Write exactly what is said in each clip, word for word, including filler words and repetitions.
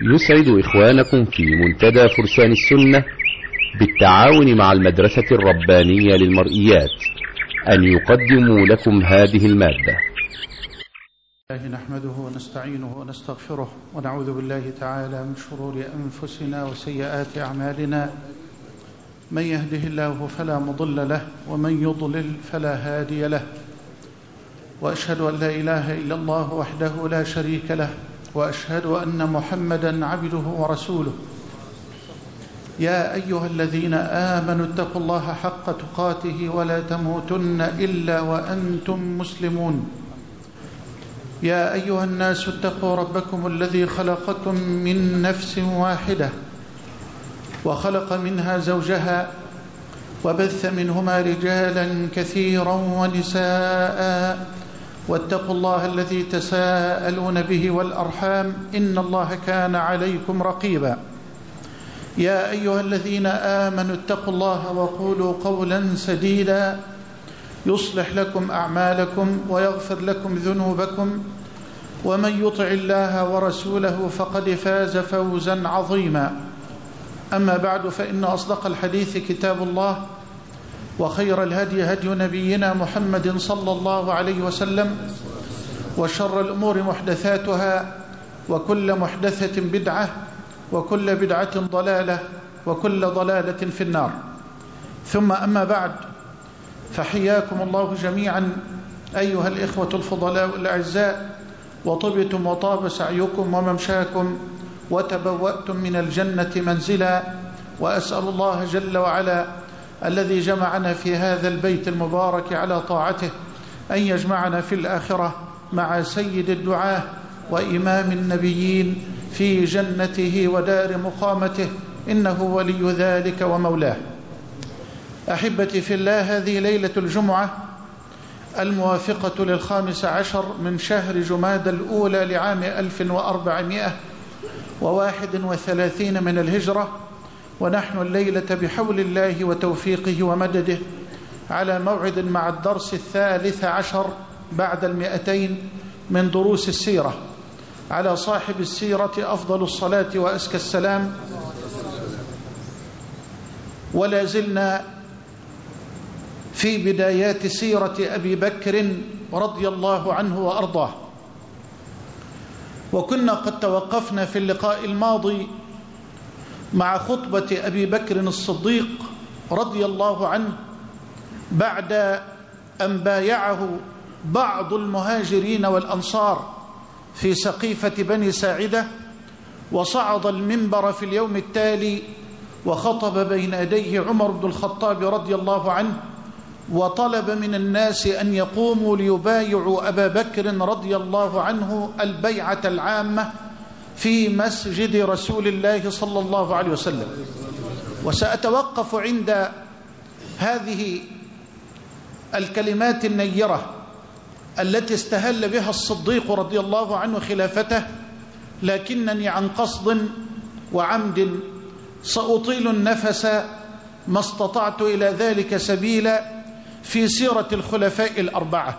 يسعد إخوانكم في منتدى فرسان السنة بالتعاون مع المدرسة الربانية للمرئيات أن يقدموا لكم هذه المادة. نحمده ونستعينه ونستغفره ونعوذ بالله تعالى من شرور أنفسنا وسيئات أعمالنا. من يهده الله فلا مضل له ومن يضلل فلا هادي له، وأشهد أن لا إله إلا الله وحده لا شريك له، وأشهد أن محمدًا عبده ورسوله. يا أيها الذين آمنوا اتقوا الله حق تقاته ولا تموتن إلا وأنتم مسلمون. يا أيها الناس اتقوا ربكم الذي خلقكم من نفس واحدة وخلق منها زوجها وبث منهما رجالا كثيرا ونساء، واتقوا الله الذي تساءلون به والأرحام إن الله كان عليكم رقيبا. يا أيها الذين آمنوا اتقوا الله وقولوا قولا سديدا يصلح لكم أعمالكم ويغفر لكم ذنوبكم، ومن يطع الله ورسوله فقد فاز فوزا عظيما. أما بعد، فإن أصدق الحديث كتاب الله، وخير الهدي هدي نبينا محمد صلى الله عليه وسلم، وشر الأمور محدثاتها، وكل محدثة بدعة، وكل بدعة ضلالة، وكل ضلالة في النار. ثم أما بعد، فحياكم الله جميعا أيها الإخوة الفضلاء الأعزاء، وطبتم وطاب سعيكم وممشاكم وتبوأتم من الجنة منزلا. وأسأل الله جل وعلا الذي جمعنا في هذا البيت المبارك على طاعته أن يجمعنا في الآخرة مع سيد الدعاة وإمام النبيين في جنته ودار مقامته، إنه ولي ذلك ومولاه. أحبتي في الله، هذه ليلة الجمعة الموافقة للخامس عشر من شهر جمادى الأولى لعام ألف وأربعمائة وواحد وثلاثين من الهجرة، ونحن الليلة بحول الله وتوفيقه ومدده على موعد مع الدرس الثالث عشر بعد المئتين من دروس السيرة، على صاحب السيرة أفضل الصلاة وأزكى السلام. ولا زلنا في بدايات سيرة أبي بكر رضي الله عنه وأرضاه، وكنا قد توقفنا في اللقاء الماضي مع خطبة أبي بكر الصديق رضي الله عنه بعد أن بايعه بعض المهاجرين والأنصار في سقيفة بني ساعدة، وصعد المنبر في اليوم التالي وخطب بين يديه عمر بن الخطاب رضي الله عنه، وطلب من الناس أن يقوموا ليبايعوا أبا بكر رضي الله عنه البيعة العامة في مسجد رسول الله صلى الله عليه وسلم. وسأتوقف عند هذه الكلمات النيرة التي استهل بها الصديق رضي الله عنه خلافته، لكنني عن قصد وعمد سأطيل النفس ما استطعت إلى ذلك سبيلا في سيرة الخلفاء الأربعة،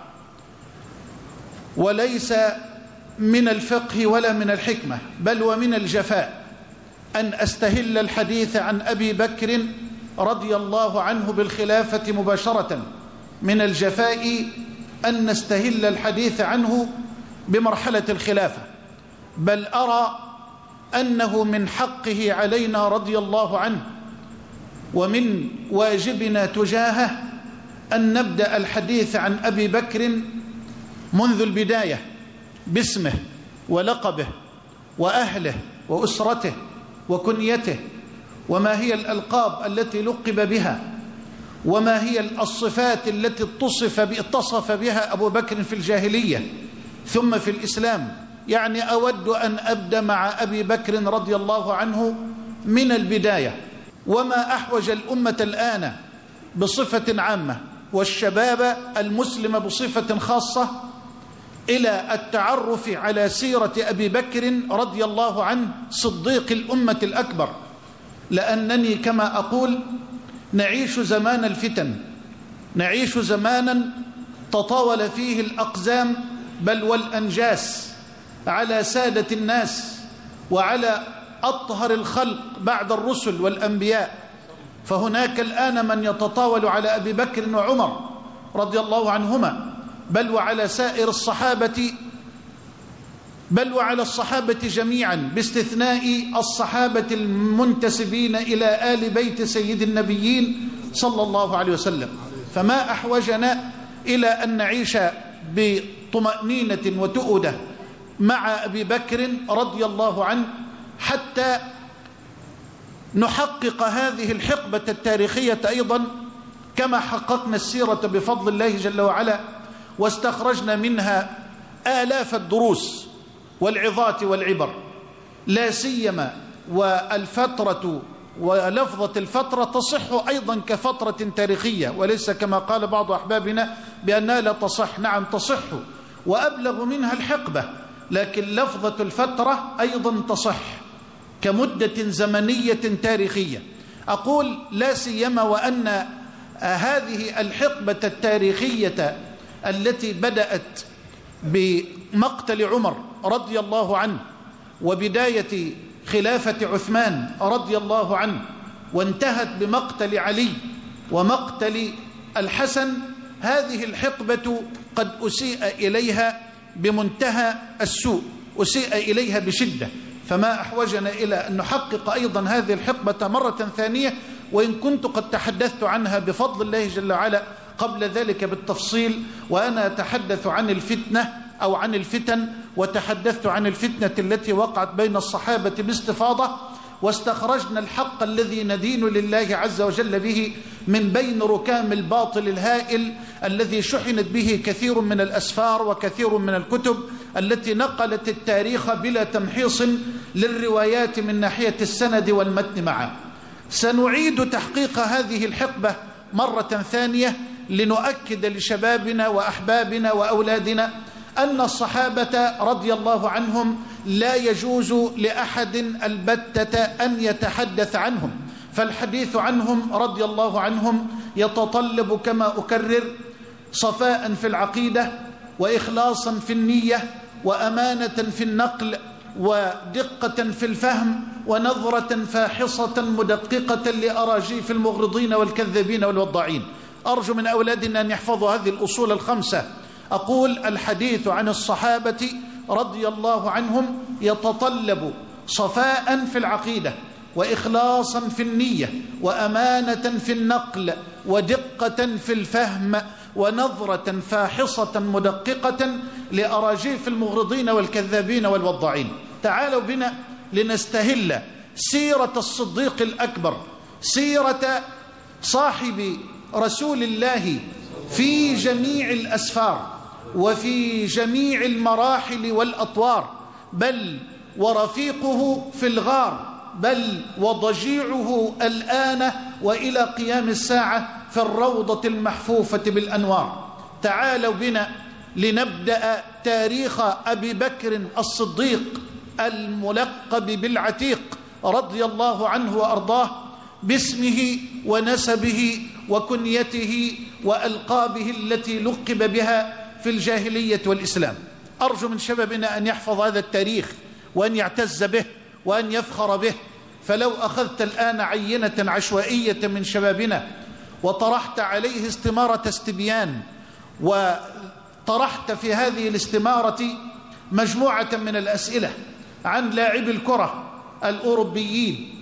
وليس من الفقه ولا من الحكمة، بل ومن الجفاء أن أستهل الحديث عن أبي بكر رضي الله عنه بالخلافة مباشرة. من الجفاء أن نستهل الحديث عنه بمرحلة الخلافة، بل أرى أنه من حقه علينا رضي الله عنه ومن واجبنا تجاهه أن نبدأ الحديث عن أبي بكر منذ البداية باسمه ولقبه وأهله وأسرته وكنيته، وما هي الألقاب التي لقب بها، وما هي الصفات التي اتصف اتصف بها أبو بكر في الجاهلية ثم في الإسلام. يعني أود أن أبدأ مع أبي بكر رضي الله عنه من البداية، وما أحوج الأمة الآن بصفة عامة والشباب المسلم بصفة خاصة إلى التعرف على سيرة أبي بكر رضي الله عنه صديق الأمة الأكبر، لأنني كما أقول نعيش زمان الفتن، نعيش زمانا تطاول فيه الأقزام بل والأنجاس على سادة الناس وعلى أطهر الخلق بعد الرسل والأنبياء، فهناك الآن من يتطاول على أبي بكر وعمر رضي الله عنهما، بل وعلى سائر الصحابة، بل وعلى الصحابة جميعا باستثناء الصحابة المنتسبين إلى آل بيت سيد النبيين صلى الله عليه وسلم. فما أحوجنا إلى أن نعيش بطمأنينة وتؤدة مع أبي بكر رضي الله عنه حتى نحقق هذه الحقبة التاريخية أيضا كما حققنا السيرة بفضل الله جل وعلا، واستخرجنا منها آلاف الدروس والعظات والعبر، لا سيما والفترة ولفظة الفترة تصح أيضا كفترة تاريخية، وليس كما قال بعض أحبابنا بأنها لا تصح. نعم تصح، وأبلغ منها الحقبة، لكن لفظة الفترة أيضا تصح كمدة زمنية تاريخية. أقول لا سيما وأن هذه الحقبة التاريخية التي بدأت بمقتل عمر رضي الله عنه وبداية خلافة عثمان رضي الله عنه، وانتهت بمقتل علي ومقتل الحسن، هذه الحقبة قد أسيء إليها بمنتهى السوء، أسيء إليها بشدة. فما أحوجنا إلى أن نحقق أيضا هذه الحقبة مرة ثانية، وإن كنت قد تحدثت عنها بفضل الله جل وعلا قبل ذلك بالتفصيل، وأنا أتحدث عن الفتنة أو عن الفتن، وتحدثت عن الفتنة التي وقعت بين الصحابة باستفاضة، واستخرجنا الحق الذي ندين لله عز وجل به من بين ركام الباطل الهائل الذي شحنت به كثير من الأسفار وكثير من الكتب التي نقلت التاريخ بلا تمحيص للروايات من ناحية السند والمتن معا. سنعيد تحقيق هذه الحقبة مرة ثانية لنؤكد لشبابنا وأحبابنا وأولادنا أن الصحابة رضي الله عنهم لا يجوز لأحد البتة أن يتحدث عنهم، فالحديث عنهم رضي الله عنهم يتطلب كما أكرر صفاء في العقيدة، وإخلاصا في النية، وأمانة في النقل، ودقة في الفهم، ونظرة فاحصة مدققة لأراجيف المغرضين والكذابين والوضاعين. أرجو من أولادنا أن يحفظوا هذه الأصول الخمسة. أقول الحديث عن الصحابة رضي الله عنهم يتطلب صفاء في العقيدة، وإخلاصا في النية، وأمانة في النقل، ودقة في الفهم، ونظرة فاحصة مدققة لأراجيف المغرضين والكذابين والوضاعين. تعالوا بنا لنستهل سيرة الصديق الأكبر، سيرة صاحب رسول الله في جميع الأسفار وفي جميع المراحل والأطوار، بل ورفيقه في الغار، بل وضجيعه الآن وإلى قيام الساعة في الروضة المحفوفة بالأنوار. تعالوا بنا لنبدأ تاريخ أبي بكر الصديق الملقب بالعتيق رضي الله عنه وأرضاه، باسمه ونسبه وكنيته وألقابه التي لقب بها في الجاهلية والإسلام. أرجو من شبابنا أن يحفظ هذا التاريخ وأن يعتز به وأن يفخر به. فلو أخذت الآن عينة عشوائية من شبابنا وطرحت عليه استمارة استبيان، وطرحت في هذه الاستمارة مجموعة من الأسئلة عن لاعبي الكرة الأوروبيين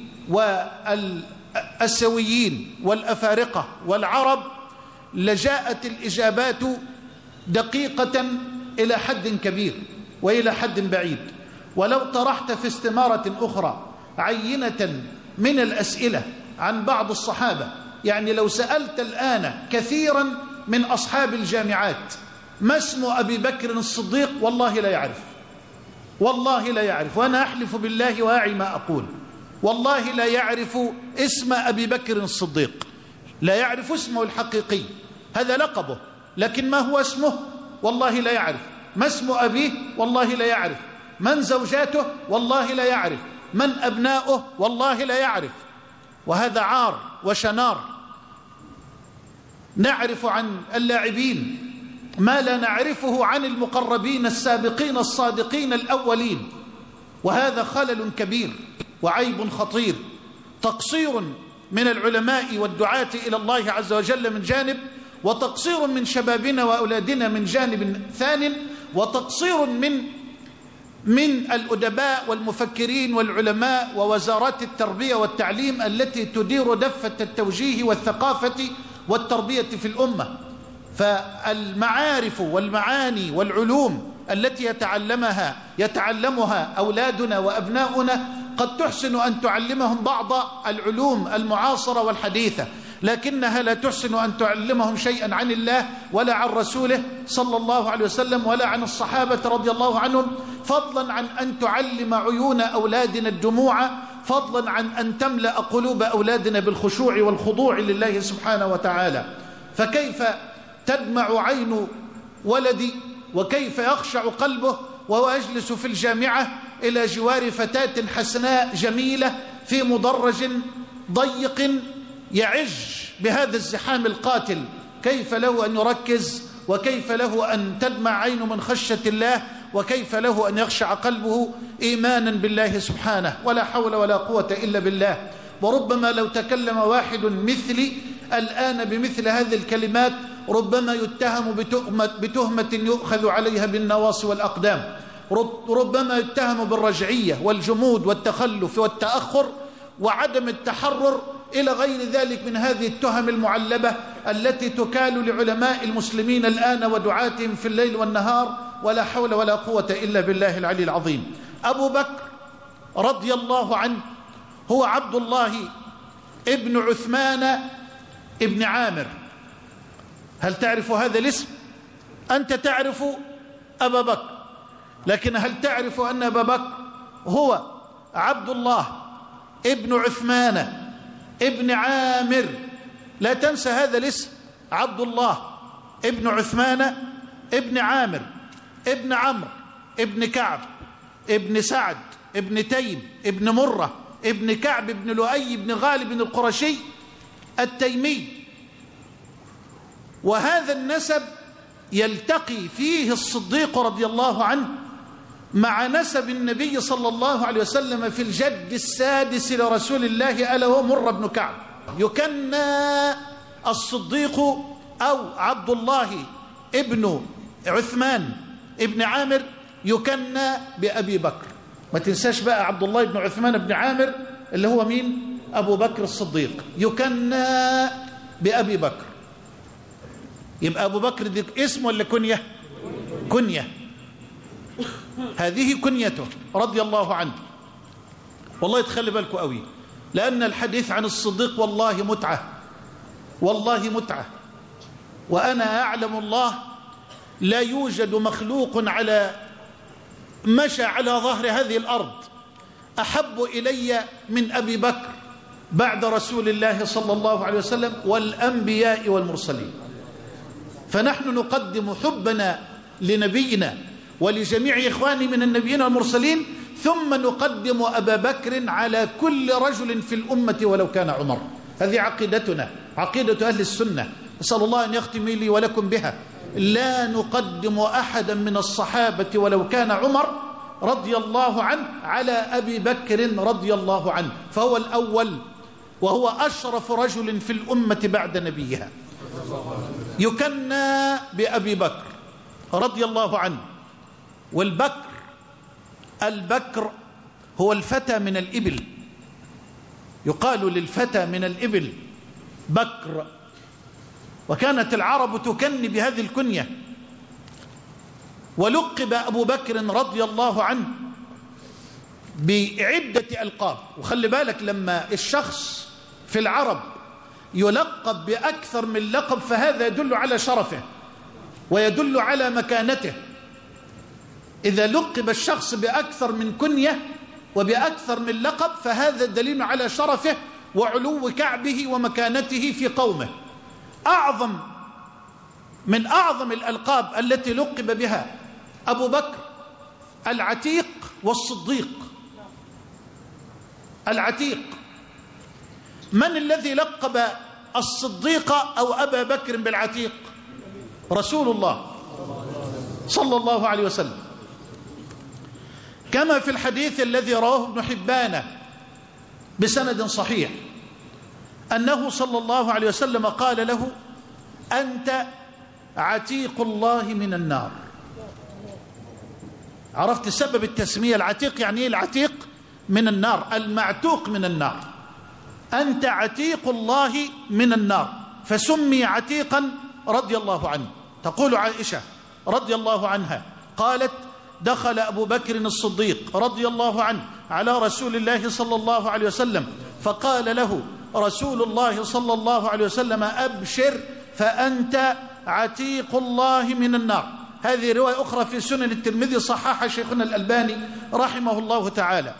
والأسيويين والأفارقة والعرب، لجاءت الإجابات دقيقة إلى حد كبير وإلى حد بعيد. ولو طرحت في استمارة أخرى عينة من الأسئلة عن بعض الصحابة، يعني لو سألت الآن كثيرا من أصحاب الجامعات ما اسم أبي بكر الصديق، والله لا يعرف، والله لا يعرف، وأنا أحلف بالله وأعي ما أقول، والله لا يعرف اسم أبي بكر الصديق، لا يعرف اسمه الحقيقي، هذا لقبه، لكن ما هو اسمه والله لا يعرف. ما اسم أبيه والله لا يعرف. من زوجاته والله لا يعرف. من أبناؤه والله لا يعرف. وهذا عار وشنار. نعرف عن اللاعبين ما لا نعرفه عن المقربين السابقين الصادقين الأولين. وهذا خلل كبير وعيب خطير، تقصير من العلماء والدعاة إلى الله عز وجل من جانب، وتقصير من شبابنا وأولادنا من جانب ثان، وتقصير من من الأدباء والمفكرين والعلماء ووزارات التربية والتعليم التي تدير دفة التوجيه والثقافة والتربية في الأمة. فالمعارف والمعاني والعلوم التي يتعلمها يتعلمها أولادنا وأبناؤنا قد تحسن أن تعلمهم بعض العلوم المعاصرة والحديثة، لكنها لا تحسن أن تعلمهم شيئا عن الله ولا عن رسوله صلى الله عليه وسلم ولا عن الصحابة رضي الله عنهم، فضلا عن أن تعلم عيون أولادنا الدموع، فضلا عن أن تملأ قلوب أولادنا بالخشوع والخضوع لله سبحانه وتعالى. فكيف تدمع عين ولدي وكيف يخشع قلبه وهو يجلس في الجامعة إلى جوار فتاة حسناء جميلة في مدرج ضيق يعج بهذا الزحام القاتل؟ كيف له أن يركز، وكيف له أن تدمع عينه من خشية الله، وكيف له أن يخشع قلبه إيمانا بالله سبحانه؟ ولا حول ولا قوة إلا بالله. وربما لو تكلم واحد مثلي الآن بمثل هذه الكلمات ربما يتهم بتهمة, بتهمة يؤخذ عليها بالنواصي والأقدام، ربما يتهم بالرجعية والجمود والتخلف والتأخر وعدم التحرر إلى غير ذلك من هذه التهم المعلبة التي تكال لعلماء المسلمين الآن ودعاتهم في الليل والنهار. ولا حول ولا قوة إلا بالله العلي العظيم. أبو بكر رضي الله عنه هو عبد الله ابن عثمان ابن عامر. هل تعرف هذا الاسم؟ أنت تعرف أبا بكر، لكن هل تعرف أن أبا بكر هو عبد الله ابن عثمان ابن عامر؟ لا تنسى هذا الاسم، عبد الله ابن عثمان ابن عامر ابن عمرو ابن كعب ابن سعد ابن تيم ابن مرة ابن كعب ابن لؤي ابن غالب ابن القرشي التيمي. وهذا النسب يلتقي فيه الصديق رضي الله عنه مع نسب النبي صلى الله عليه وسلم في الجد السادس لرسول الله ألا هو مر بن كعب. يكنى الصديق أو عبد الله ابن عثمان ابن عامر يكنى بأبي بكر. ما تنساش بقى عبد الله ابن عثمان ابن عامر اللي هو مين؟ أبو بكر الصديق، يكنى بأبي بكر. يبقى أبو بكر دي اسم ولا كنية؟ كنية. هذه كنيته رضي الله عنه. والله تخلي بالكم قوي، لأن الحديث عن الصديق والله متعة، والله متعة. وأنا أعلم الله لا يوجد مخلوق على مشى على ظهر هذه الأرض أحب إلي من أبي بكر بعد رسول الله صلى الله عليه وسلم والأنبياء والمرسلين. فنحن نقدم حبنا لنبينا ولجميع إخواني من النبيين والمرسلين، ثم نقدم أبا بكر على كل رجل في الأمة ولو كان عمر. هذه عقيدتنا، عقيدة أهل السنة، أسأل الله أن يختم لي ولكم بها. لا نقدم أحدا من الصحابة ولو كان عمر رضي الله عنه على أبي بكر رضي الله عنه، فهو الأول وهو أشرف رجل في الأمة بعد نبيها. يكنى بأبي بكر رضي الله عنه. والبكر، البكر هو الفتى من الإبل، يقال للفتى من الإبل بكر. وكانت العرب تكني بهذه الكنية. ولقب أبو بكر رضي الله عنه بعدة ألقاب. وخلي بالك لما الشخص في العرب يلقب بأكثر من لقب فهذا يدل على شرفه ويدل على مكانته. إذا لقب الشخص بأكثر من كنية وبأكثر من لقب فهذا دليل على شرفه وعلو كعبه ومكانته في قومه. أعظم من أعظم الألقاب التي لقب بها أبو بكر العتيق والصديق. العتيق، من الذي لقب الصديق أو أبا بكر بالعتيق؟ رسول الله صلى الله عليه وسلم. كما في الحديث الذي رواه ابن حبان بسند صحيح أنه صلى الله عليه وسلم قال له: أنت عتيق الله من النار. عرفت سبب التسمية؟ العتيق يعني ايه؟ العتيق من النار، المعتوق من النار. أنت عتيق الله من النار، فسمي عتيقا رضي الله عنه. تقول عائشة رضي الله عنها قالت: دخل أبو بكر الصديق رضي الله عنه على رسول الله صلى الله عليه وسلم فقال له رسول الله صلى الله عليه وسلم: أبشر فأنت عتيق الله من النار. هذه رواية أخرى في سنن الترمذي صححها شيخنا الألباني رحمه الله تعالى.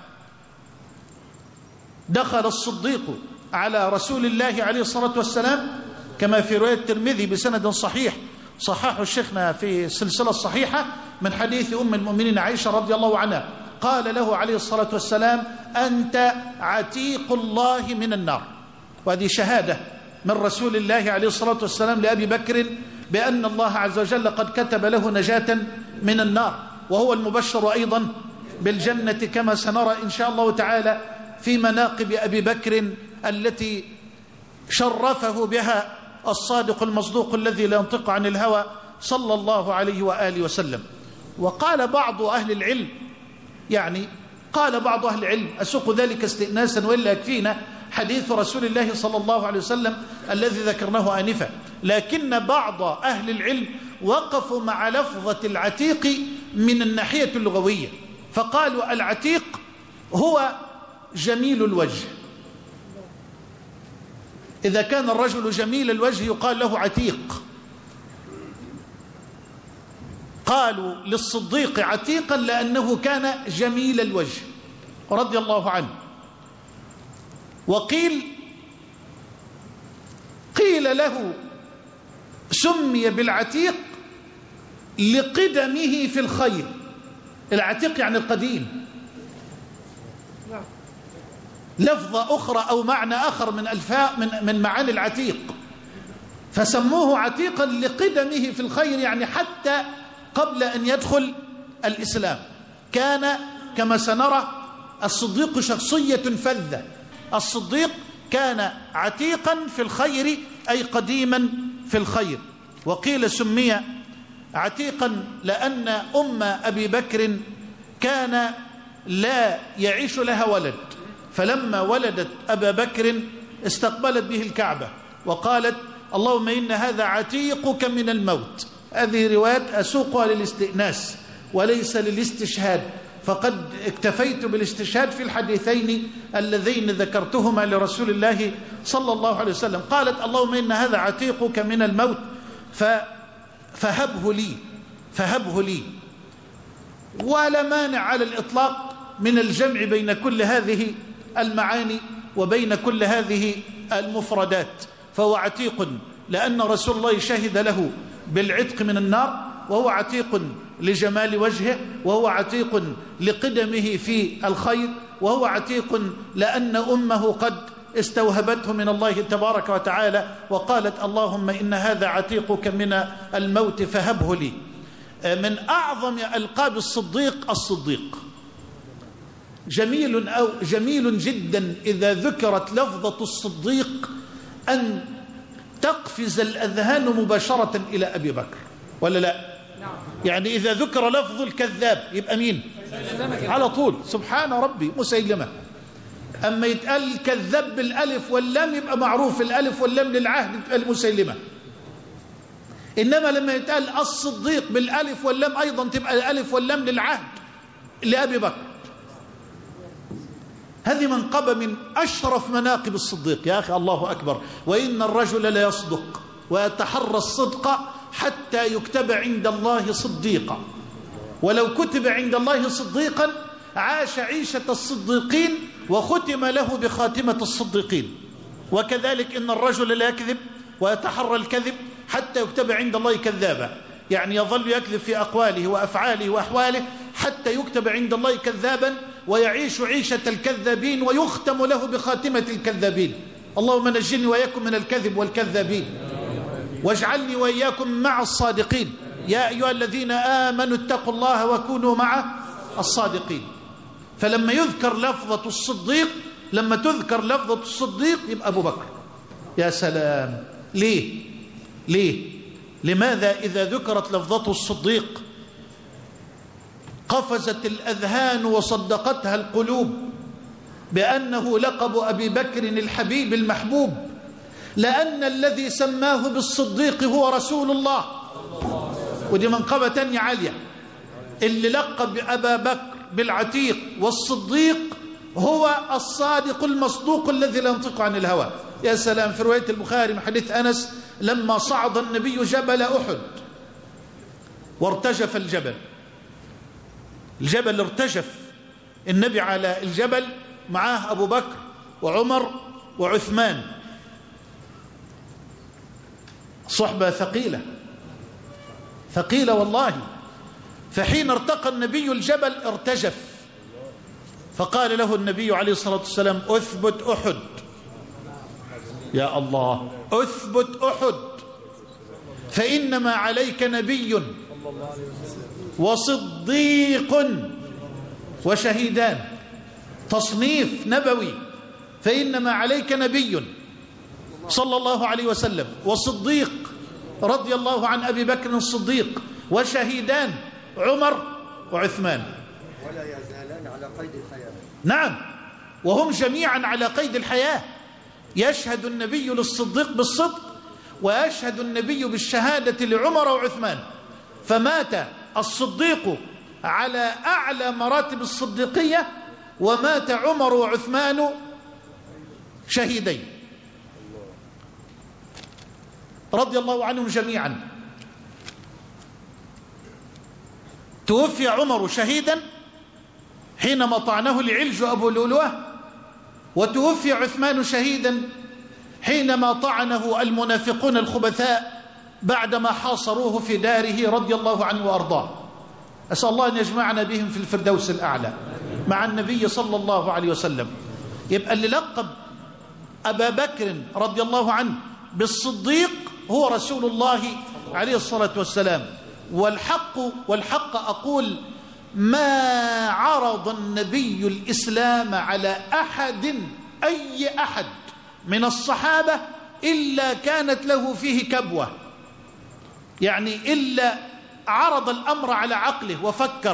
دخل الصديق على رسول الله عليه الصلاة والسلام كما في رواية الترمذي بسند صحيح صححه الشيخنا في السلسلة الصحيحة من حديث أم المؤمنين عائشة رضي الله عنها، قال له عليه الصلاة والسلام: أنت عتيق الله من النار. وهذه شهادة من رسول الله عليه الصلاة والسلام لأبي بكر بأن الله عز وجل قد كتب له نجاة من النار، وهو المبشر أيضا بالجنة كما سنرى إن شاء الله تعالى في مناقب أبي بكر التي شرفه بها الصادق المصدوق الذي لا ينطق عن الهوى صلى الله عليه وآله وسلم. وقال بعض أهل العلم، يعني قال بعض أهل العلم، أسوق ذلك استئناسا وإلا يكفينا حديث رسول الله صلى الله عليه وسلم الذي ذكرناه آنفا، لكن بعض أهل العلم وقفوا مع لفظة العتيق من الناحية اللغوية، فقالوا العتيق هو جميل الوجه. إذا كان الرجل جميل الوجه يقال له عتيق. قالوا للصديق عتيقا لأنه كان جميل الوجه رضي الله عنه. وقيل قيل له سمي بالعتيق لقدمه في الخير. العتيق يعني القديم. لفظة أخرى أو معنى آخر من ألفاء من من معاني العتيق، فسموه عتيقا لقدمه في الخير، يعني حتى قبل أن يدخل الإسلام كان كما سنرى الصديق شخصية فذة. الصديق كان عتيقا في الخير أي قديما في الخير. وقيل سمي عتيقا لأن أم أبي بكر كان لا يعيش لها ولد، فلما ولدت أبا بكر استقبلت به الكعبة وقالت: اللهم إن هذا عتيقك من الموت. هذه روايات أسوقها للاستئناس وليس للاستشهاد، فقد اكتفيت بالاستشهاد في الحديثين اللذين ذكرتهما لرسول الله صلى الله عليه وسلم. قالت: اللهم إن هذا عتيقك من الموت فهبه لي فهبه لي. ولا مانع على الإطلاق من الجمع بين كل هذه المعاني وبين كل هذه المفردات. فهو عتيق لأن رسول الله شهد له بالعتق من النار، وهو عتيق لجمال وجهه، وهو عتيق لقدمه في الخير، وهو عتيق لأن أمه قد استوهبته من الله تبارك وتعالى وقالت: اللهم إن هذا عتيقك من الموت فهبه لي. من أعظم ألقاب الصديق الصديق. جميل أو جميل جدا إذا ذكرت لفظة الصديق أن تقفز الأذهان مباشرة إلى أبي بكر، ولا لا؟ يعني إذا ذكر لفظ الكذاب يبقى مين؟ على طول سبحان ربي مسيلمة. أما يتقال الكذاب بالألف واللام يبقى معروف الألف واللام للعهد يتقال مسيلمة. إنما لما يتقال الصديق بالألف واللام أيضا تبقى الألف واللام للعهد لأبي بكر. هذه منقبة من أشرف مناقب الصديق يا أخي، الله أكبر. وإن الرجل لا يصدق ويتحرى الصدق حتى يكتب عند الله صديقا، ولو كتب عند الله صديقا عاش عيشة الصديقين وختم له بخاتمة الصديقين. وكذلك إن الرجل لا يكذب ويتحرى الكذب حتى يكتب عند الله كذابا، يعني يظل يكذب في أقواله وأفعاله وأحواله حتى يكتب عند الله كذابا ويعيش عيشة الكذابين ويختم له بخاتمة الكذابين. اللهم نجني وإياكم من الكذب والكذابين واجعلني وإياكم مع الصادقين. يا أيها الذين آمنوا اتقوا الله وكونوا مع الصادقين. فلما يذكر لفظة الصديق لما تذكر لفظة الصديق يبقى أبو بكر. يا سلام. ليه ليه لماذا إذا ذكرت لفظة الصديق قفزت الأذهان وصدقتها القلوب بأنه لقب أبي بكر الحبيب المحبوب؟ لأن الذي سماه بالصديق هو رسول الله، ودي منقبة تانية عالية. اللي لقب أبا بكر بالعتيق والصديق هو الصادق المصدوق الذي لا ينطق عن الهوى. يا سلام. في رواية البخاري من حديث أنس لما صعد النبي جبل أحد وارتجف الجبل، الجبل ارتجف، النبي على الجبل معاه أبو بكر وعمر وعثمان، صحبة ثقيلة ثقيلة والله. فحين ارتقى النبي الجبل ارتجف، فقال له النبي عليه الصلاة والسلام أثبت أحد. يا الله، أثبت أحد فإنما عليك نبي وصديق وشهيدان. تصنيف نبوي. فإنما عليك نبي صلى الله عليه وسلم وصديق رضي الله عن أبي بكر الصديق وشهيدان عمر وعثمان، ولا يزالان على قيد الحياة. نعم، وهم جميعا على قيد الحياة. يشهد النبي للصديق بالصدق ويشهد النبي بالشهادة لعمر وعثمان. فمات الصديق على أعلى مراتب الصديقية ومات عمر وعثمان شهيدين رضي الله عنهم جميعا. توفي عمر شهيدا حينما طعنه العلج أبو لؤلؤة، وتوفي عثمان شهيدا حينما طعنه المنافقون الخبثاء بعدما حاصروه في داره رضي الله عنه وأرضاه. أسأل الله أن يجمعنا بهم في الفردوس الأعلى مع النبي صلى الله عليه وسلم. يبقى اللي لقب أبا بكر رضي الله عنه بالصديق هو رسول الله عليه الصلاة والسلام. والحق والحق أقول ما عرض النبي الإسلام على أحد أي أحد من الصحابة إلا كانت له فيه كبوة، يعني إلا عرض الأمر على عقله وفكر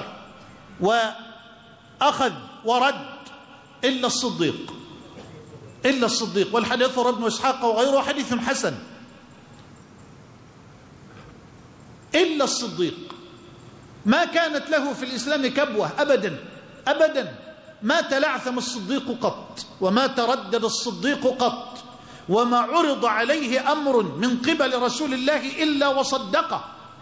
وأخذ ورد إلا الصديق إلا الصديق. والحديث رواه ابن إسحاق وغيره حديث حسن. إلا الصديق ما كانت له في الإسلام كبوة أبدا أبدا. ما تلعثم الصديق قط وما تردد الصديق قط وما عرض عليه أمر من قبل رسول الله إلا وصدقه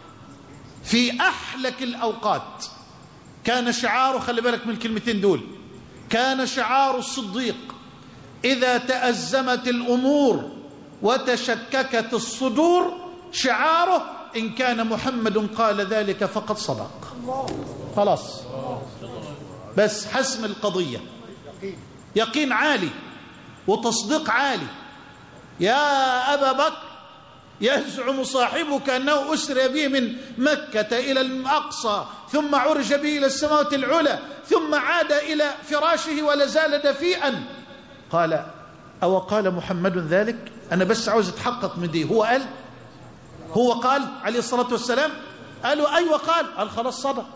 في أحلك الأوقات. كان شعاره، خلي بالك من الكلمتين دول، كان شعار الصديق إذا تأزمت الأمور وتشككت الصدور شعاره إن كان محمد قال ذلك فقد صدق. خلاص، بس حسم القضية، يقين عالي وتصديق عالي. يا أبا بكر يزعم صاحبك أنه أسري به من مكة إلى الأقصى ثم عرج به إلى السماوات العلى ثم عاد إلى فراشه ولا زال دفيئا. قال أو قال محمد ذلك؟ أنا بس عاوز أتحقق من دي. هو قال هو قال عليه الصلاة والسلام؟ قالوا أيوة قال. قال خلاص صدق.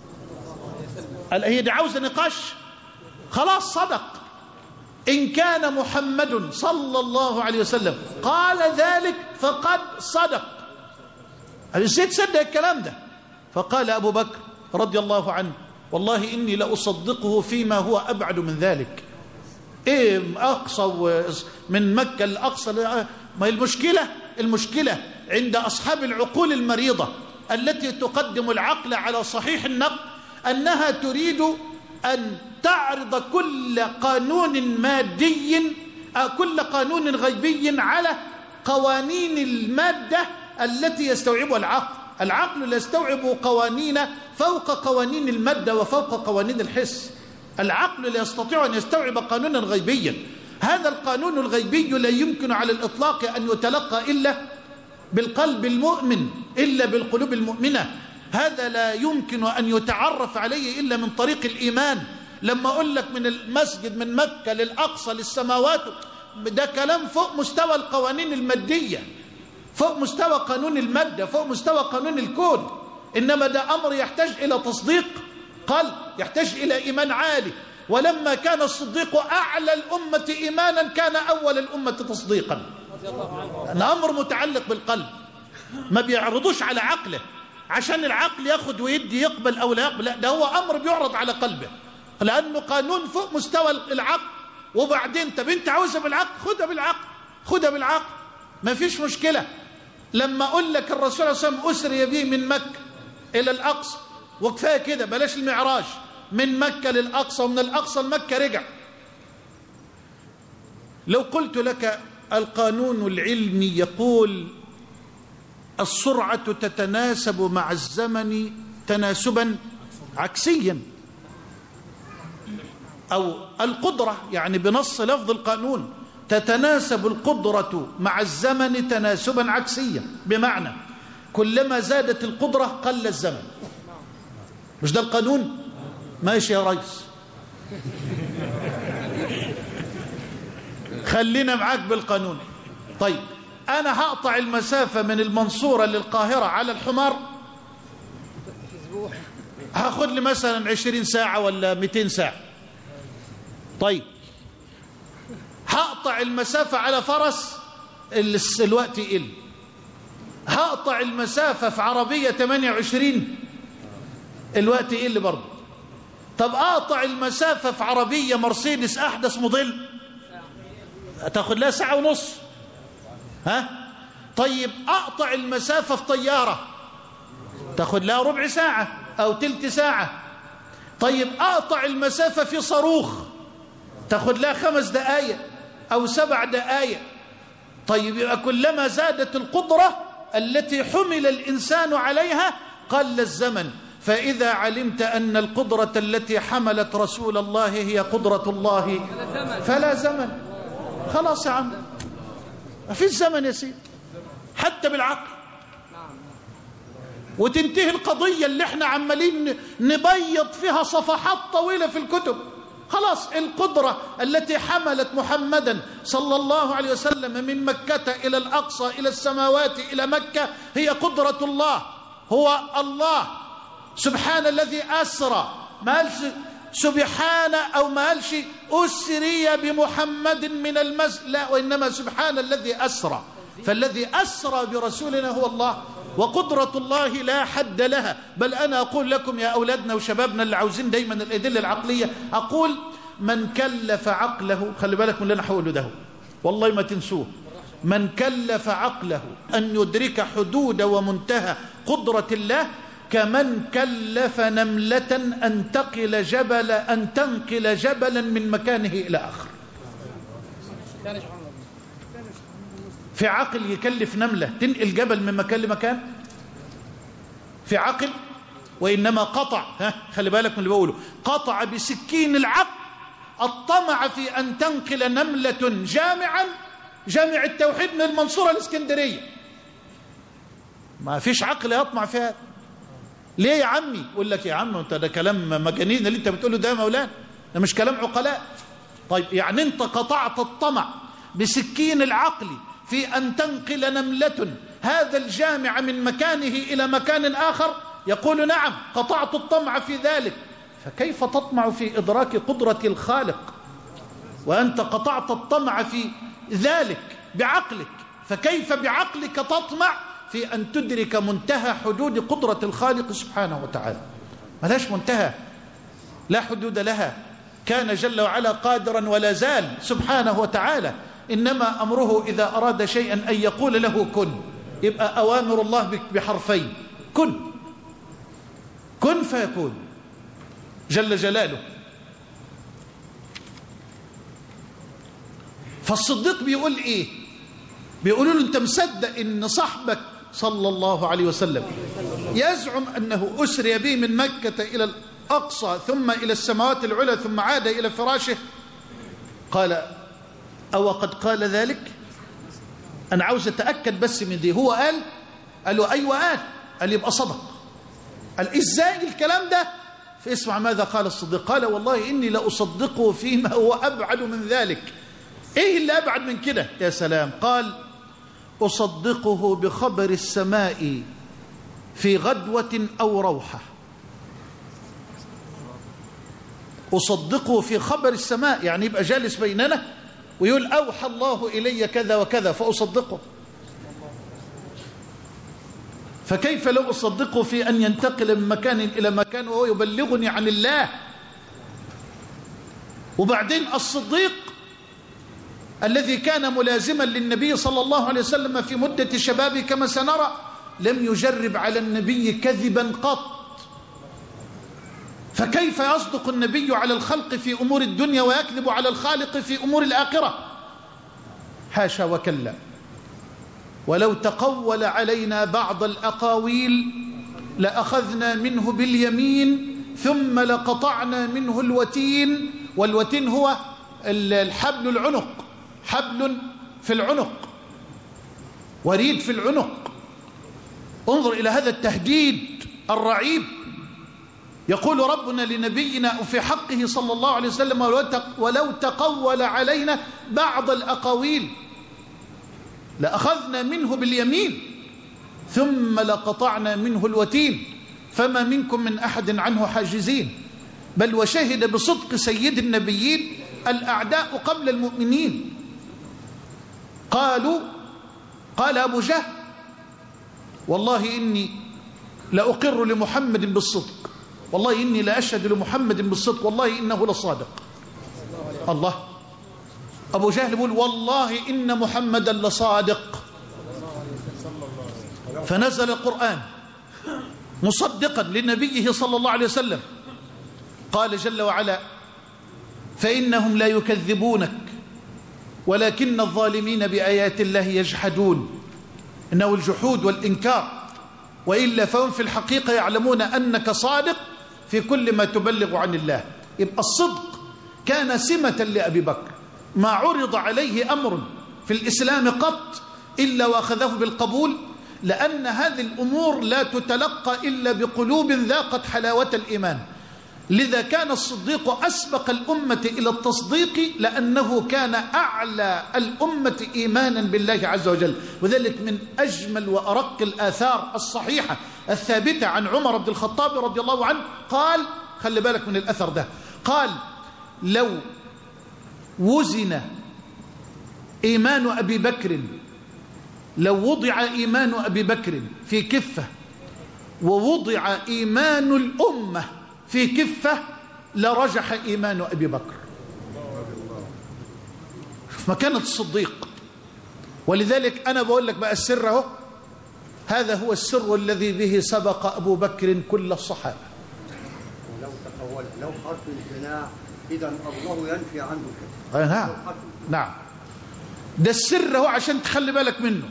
قال هي دي عاوزة نقاش؟ خلاص صدق. إن كان محمد صلى الله عليه وسلم قال ذلك فقد صدق. ازاي تصدق الكلام ده؟ فقال أبو بكر رضي الله عنه والله إني لأصدقه فيما هو أبعد من ذلك. إيه أقصى من مكة الأقصى؟ ما المشكلة المشكلة عند أصحاب العقول المريضة التي تقدم العقل على صحيح النقل أنها تريد أن تعرض كل قانون مادي كل قانون غيبي على قوانين المادة التي يستوعبها العقل. العقل لا يستوعب قوانين فوق قوانين المادة وفوق قوانين الحس. العقل لا يستطيع أن يستوعب قانونا غيبيا. هذا القانون الغيبي لا يمكن على الإطلاق أن يتلقى إلا بالقلب المؤمن، إلا بالقلوب المؤمنة. هذا لا يمكن أن يتعرف عليه إلا من طريق الإيمان. لما أقول لك من المسجد من مكة للأقصى للسماوات، ده كلام فوق مستوى القوانين المادية، فوق مستوى قانون المادة، فوق مستوى قانون الكون. إنما ده أمر يحتاج إلى تصديق قلب، يحتاج إلى إيمان عالي. ولما كان الصديق أعلى الأمة إيمانا كان أول الأمة تصديقا. الأمر متعلق بالقلب، ما بيعرضوش على عقله عشان العقل ياخد ويدي يقبل أو لا يقبل، لا، ده هو أمر بيعرض على قلبه، لأنه قانون فوق مستوى العقل. وبعدين طب أنت عاوزها بالعقل، خدها بالعقل، خدها بالعقل، ما فيش مشكلة. لما أقول لك الرسول صلى الله عليه وسلم أسري به من مكة إلى الأقصى، وكفاية كده بلاش المعراج، من مكة للأقصى ومن الأقصى لمكة رجع. لو قلت لك القانون العلمي يقول السرعة تتناسب مع الزمن تناسبا عكسيا، أو القدرة يعني بنص لفظ القانون تتناسب القدرة مع الزمن تناسبا عكسيا، بمعنى كلما زادت القدرة قل الزمن. مش ده القانون؟ ماشي يا ريس، خلينا معاك بالقانون. طيب أنا هقطع المسافة من المنصورة للقاهرة على الحمار، هاخد لي مثلا عشرين ساعة ولا مئتين ساعة. طيب هقطع المسافة على فرس، الوقت يقل. هقطع المسافة في عربية ثمانية وعشرين، الوقت يقل برضه. طب أقطع المسافة في عربية مرسيدس أحدث موديل، تاخد لها ساعة ونص. ها؟ طيب أقطع المسافة في طيارة، تاخد لها ربع ساعة أو تلت ساعة. طيب أقطع المسافة في صاروخ، تاخد لها خمس دقايق أو سبع دقايق. طيب يبقى كلما زادت القدرة التي حمل الإنسان عليها قل الزمن. فإذا علمت أن القدرة التي حملت رسول الله هي قدرة الله فلا زمن. خلاص يا عم، ما فيش زمن يا سيدي حتى بالعقل، وتنتهي القضية اللي احنا عمالين نبيض فيها صفحات طويلة في الكتب. خلاص القدرة التي حملت محمدا صلى الله عليه وسلم من مكة إلى الأقصى إلى السماوات إلى مكة هي قدرة الله. هو الله سبحان الذي أسرى، ما قالش سبحان أو ما قالش أسري بمحمد من المسجد، لا، وإنما سبحان الذي أسرى. فالذي أسرى برسولنا هو الله، وقدرة الله لا حد لها. بل أنا أقول لكم يا أولادنا وشبابنا اللي عاوزين دايما الأدلة العقلية، أقول من كلف عقله، خلي بالك من اللي أنا هقوله ده والله ما تنسوه، من كلف عقله أن يدرك حدود ومنتهى قدرة الله كمن كلف نملة أن تقل جبل أن تنقل جبلا من مكانه إلى آخر. في عقل يكلف نملة تنقل جبل من مكان لمكان؟ في عقل؟ وإنما قطع، ها خلي بالك من اللي بقوله، قطع بسكين العقل الطمع في أن تنقل نملة جامعا جامع التوحيد من المنصورة الإسكندرية. ما فيش عقل يطمع فيها. ليه يا عمي؟ يقول لك يا عم انت ده كلام مجانين اللي انت بتقوله ده يا مولانا، ده مش كلام عقلاء. طيب يعني انت قطعت الطمع بسكين العقل في أن تنقل نملة هذا الجامع من مكانه إلى مكان آخر؟ يقول نعم قطعت الطمع في ذلك. فكيف تطمع في إدراك قدرة الخالق وأنت قطعت الطمع في ذلك بعقلك؟ فكيف بعقلك تطمع في أن تدرك منتهى حدود قدرة الخالق سبحانه وتعالى؟ ملاش منتهى، لا حدود لها. كان جل وعلا قادرا ولا زال سبحانه وتعالى، إنما أمره إذا أراد شيئا أن يقول له كن. يبقى أوامر الله بحرفين، كن، كن فيكون جل جلاله. فالصديق بيقول إيه؟ بيقولوا له أنت مصدق إن صاحبك صلى الله عليه وسلم يزعم أنه أسري به من مكة إلى الأقصى ثم إلى السماوات العلى ثم عاد إلى فراشه؟ قال أو قد قال ذلك؟ أنا عاوز أتأكد بس من دي. هو قال؟ قال له أيوة قال. قال يبقى صدق. قال إزاي الكلام ده فاسمع ماذا قال الصديق. قال والله إني لأصدقه فيما هو أبعد من ذلك. إيه اللي أبعد من كده؟ يا سلام. قال أصدقه بخبر السماء في غدوة أو روحة. أصدقه في خبر السماء، يعني يبقى جالس بيننا ويقول أوحى الله إلي كذا وكذا فأصدقه. فكيف لو أصدقه في أن ينتقل من مكان إلى مكان وهو يبلغني عن الله؟ وبعدين الصديق الذي كان ملازما للنبي صلى الله عليه وسلم في مدة شبابه كما سنرى لم يجرب على النبي كذبا قط، فكيف يصدق النبي على الخلق في أمور الدنيا ويكذب على الخالق في أمور الآخرة؟ حاشا وكلا. ولو تقول علينا بعض الأقاويل لأخذنا منه باليمين ثم لقطعنا منه الوتين. والوتين هو الحبل العنق، حبل في العنق، وريد في العنق. انظر إلى هذا التهديد الرعيب. يقول ربنا لنبينا في حقه صلى الله عليه وسلم ولو تقول علينا بعض الأقاويل لأخذنا منه باليمين ثم لقطعنا منه الوتين فما منكم من أحد عنه حاجزين. بل وشهد بصدق سيد النبيين الأعداء قبل المؤمنين. قالوا قال أبو جهل والله إني لأقر لمحمد بالصدق، والله إني لأشهد لمحمد بالصدق، والله إنه لصادق. الله، أبو جهل يقول والله إن محمدا لصادق. فنزل القرآن مصدقا لنبيه صلى الله عليه وسلم. قال جل وعلا فإنهم لا يكذبونك ولكن الظالمين بآيات الله يجحدون. إنه الجحود والإنكار، وإلا فهم في الحقيقة يعلمون أنك صادق في كل ما تبلغ عن الله. يبقى الصدق كان سمة لأبي بكر، ما عرض عليه أمر في الإسلام قط إلا وأخذه بالقبول، لأن هذه الأمور لا تتلقى إلا بقلوب ذاقت حلاوة الإيمان. لذا كان الصديق أسبق الأمة إلى التصديق لأنه كان أعلى الأمة إيمانا بالله عز وجل. وذلك من أجمل وأرق الآثار الصحيحة الثابتة عن عمر بن الخطاب رضي الله عنه قال، خلي بالك من الأثر ده، قال لو وزن إيمان أبي بكر، لو وضع إيمان أبي بكر في كفة ووضع إيمان الأمة في كفة لرجح إيمان أبي بكر. شوف مكانة الصديق. ولذلك أنا بقول لك بقى السر اهو، هذا هو السر الذي به سبق أبو بكر كل الصحابة. لو تقول لو حرف الامتناع إذا الله ينفي عنه كده. نعم نعم، ده السر هو عشان تخلي بالك منه.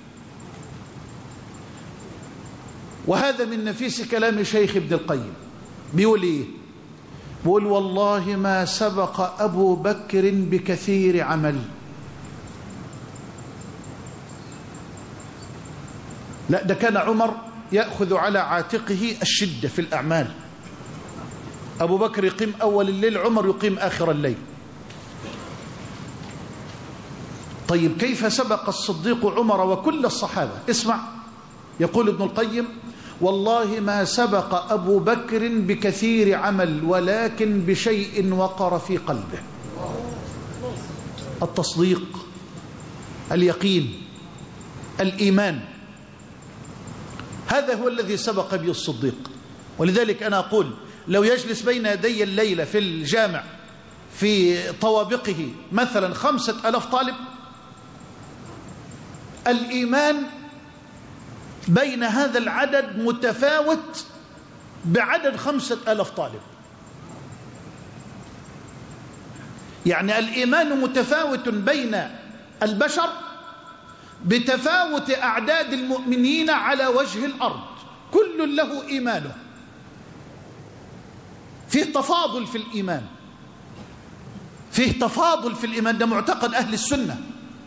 وهذا من نفيس كلام شيخ ابن القيم. بيقول ايه؟ بيقول والله ما سبق أبو بكر بكثير عمل. لا، ده كان عمر يأخذ على عاتقه الشدة في الأعمال. أبو بكر يقيم أول الليل، عمر يقيم آخر الليل. طيب كيف سبق الصديق عمر وكل الصحابة؟ اسمع، يقول ابن القيم والله ما سبق أبو بكر بكثير عمل ولكن بشيء وقر في قلبه: التصديق، اليقين، الإيمان. هذا هو الذي سبق به الصديق. ولذلك أنا أقول لو يجلس بين يدي الليلة في الجامع في طوابقه مثلا خمسة ألاف طالب، الإيمان بين هذا العدد متفاوت بعدد خمسة ألاف طالب. يعني الإيمان متفاوت بين البشر بتفاوت أعداد المؤمنين على وجه الأرض، كل له إيمانه، فيه تفاضل في الإيمان، فيه تفاضل في الإيمان. ده معتقد أهل السنة.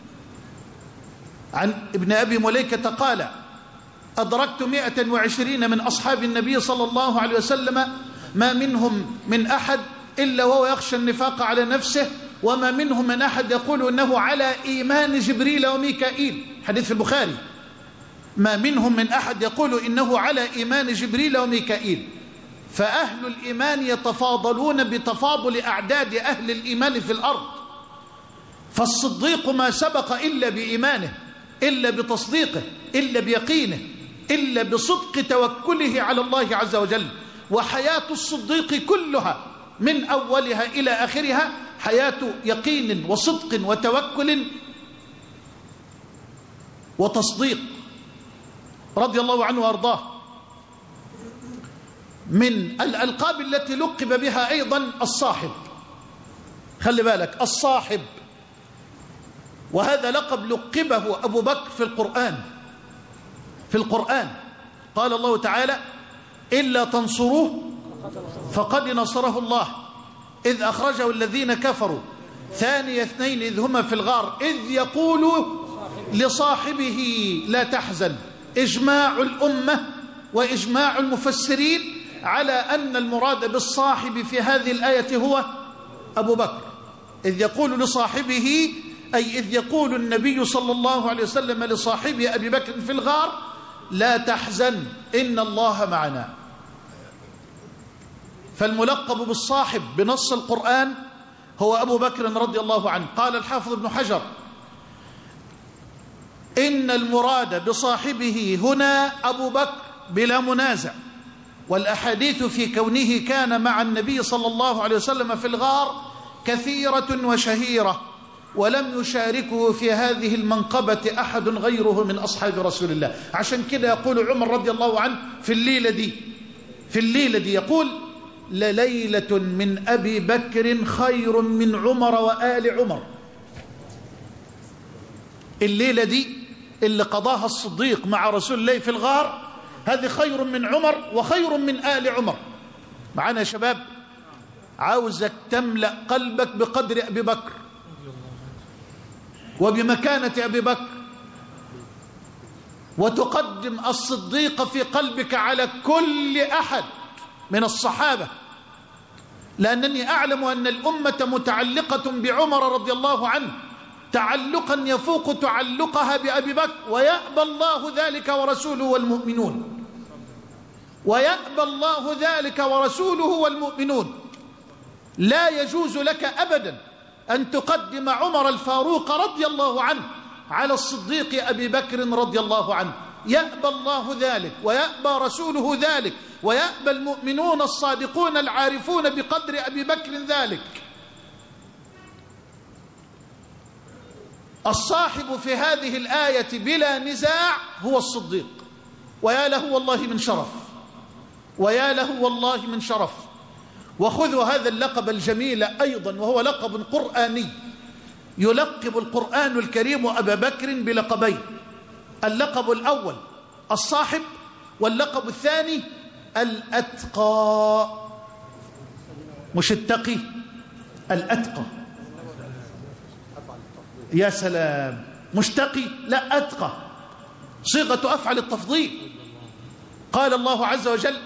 عن ابن أبي مليكة قال: أدركت مئة وعشرين من أصحاب النبي صلى الله عليه وسلم ما منهم من أحد إلا وهو يخشى النفاق على نفسه، وما منهم من أحد يقول إنه على إيمان جبريل وميكائيل، حديث في البخاري، ما منهم من أحد يقول إنه على إيمان جبريل وميكائيل. فأهل الإيمان يتفاضلون بتفاضل أعداد أهل الإيمان في الأرض، فالصديق ما سبق إلا بإيمانه، إلا بتصديقه، إلا بيقينه، إلا بصدق توكله على الله عز وجل. وحياة الصديق كلها من أولها إلى آخرها حياة يقين وصدق وتوكل وتصديق رضي الله عنه وأرضاه. من الألقاب التي لقب بها أيضا الصاحب، خلي بالك، الصاحب، وهذا لقب لقبه أبو بكر في القرآن. في القرآن قال الله تعالى: إلا تنصروه فقد نصره الله إذ أخرجه الذين كفروا ثاني اثنين إذ هما في الغار إذ يقول لصاحبه لا تحزن. إجماع الأمة وإجماع المفسرين على أن المراد بالصاحب في هذه الآية هو أبو بكر. إذ يقول لصاحبه أي إذ يقول النبي صلى الله عليه وسلم لصاحبه أبي بكر في الغار: لا تحزن إن الله معنا. فالملقب بالصاحب بنص القرآن هو أبو بكر رضي الله عنه. قال الحافظ ابن حجر: إن المراد بصاحبه هنا أبو بكر بلا منازع، والأحاديث في كونه كان مع النبي صلى الله عليه وسلم في الغار كثيرة وشهيرة، ولم يشاركه في هذه المنقبة أحد غيره من أصحاب رسول الله. عشان كده يقول عمر رضي الله عنه في الليلة دي في الليلة دي يقول: لليلة من أبي بكر خير من عمر وآل عمر. الليلة دي اللي قضاها الصديق مع رسول الله في الغار هذه خير من عمر وخير من آل عمر. معنا يا شباب؟ عاوزك تملأ قلبك بقدر أبي بكر وبمكانة أبي بكر، وتقدم الصديق في قلبك على كل أحد من الصحابة، لأنني أعلم أن الأمة متعلقة بعمر رضي الله عنه تعلقا يفوق تعلقها بأبي بكر، ويأبى الله ذلك ورسوله والمؤمنون ويأبى الله ذلك ورسوله والمؤمنون. لا يجوز لك أبدا أن تقدم عمر الفاروق رضي الله عنه على الصديق أبي بكر رضي الله عنه. يأبى الله ذلك ويأبى رسوله ذلك ويأبى المؤمنون الصادقون العارفون بقدر أبي بكر ذلك. الصاحب في هذه الآية بلا نزاع هو الصديق، ويا له والله من شرف، ويا له والله من شرف. وخذوا هذا اللقب الجميل أيضا، وهو لقب قرآني، يلقب القرآن الكريم أبا بكر بلقبين: اللقب الأول الصاحب، واللقب الثاني الأتقى. مش التقي، الأتقى. يا سلام، مش تقي، لا أتقى، صيغة أفعل التفضيل. قال الله عز وجل: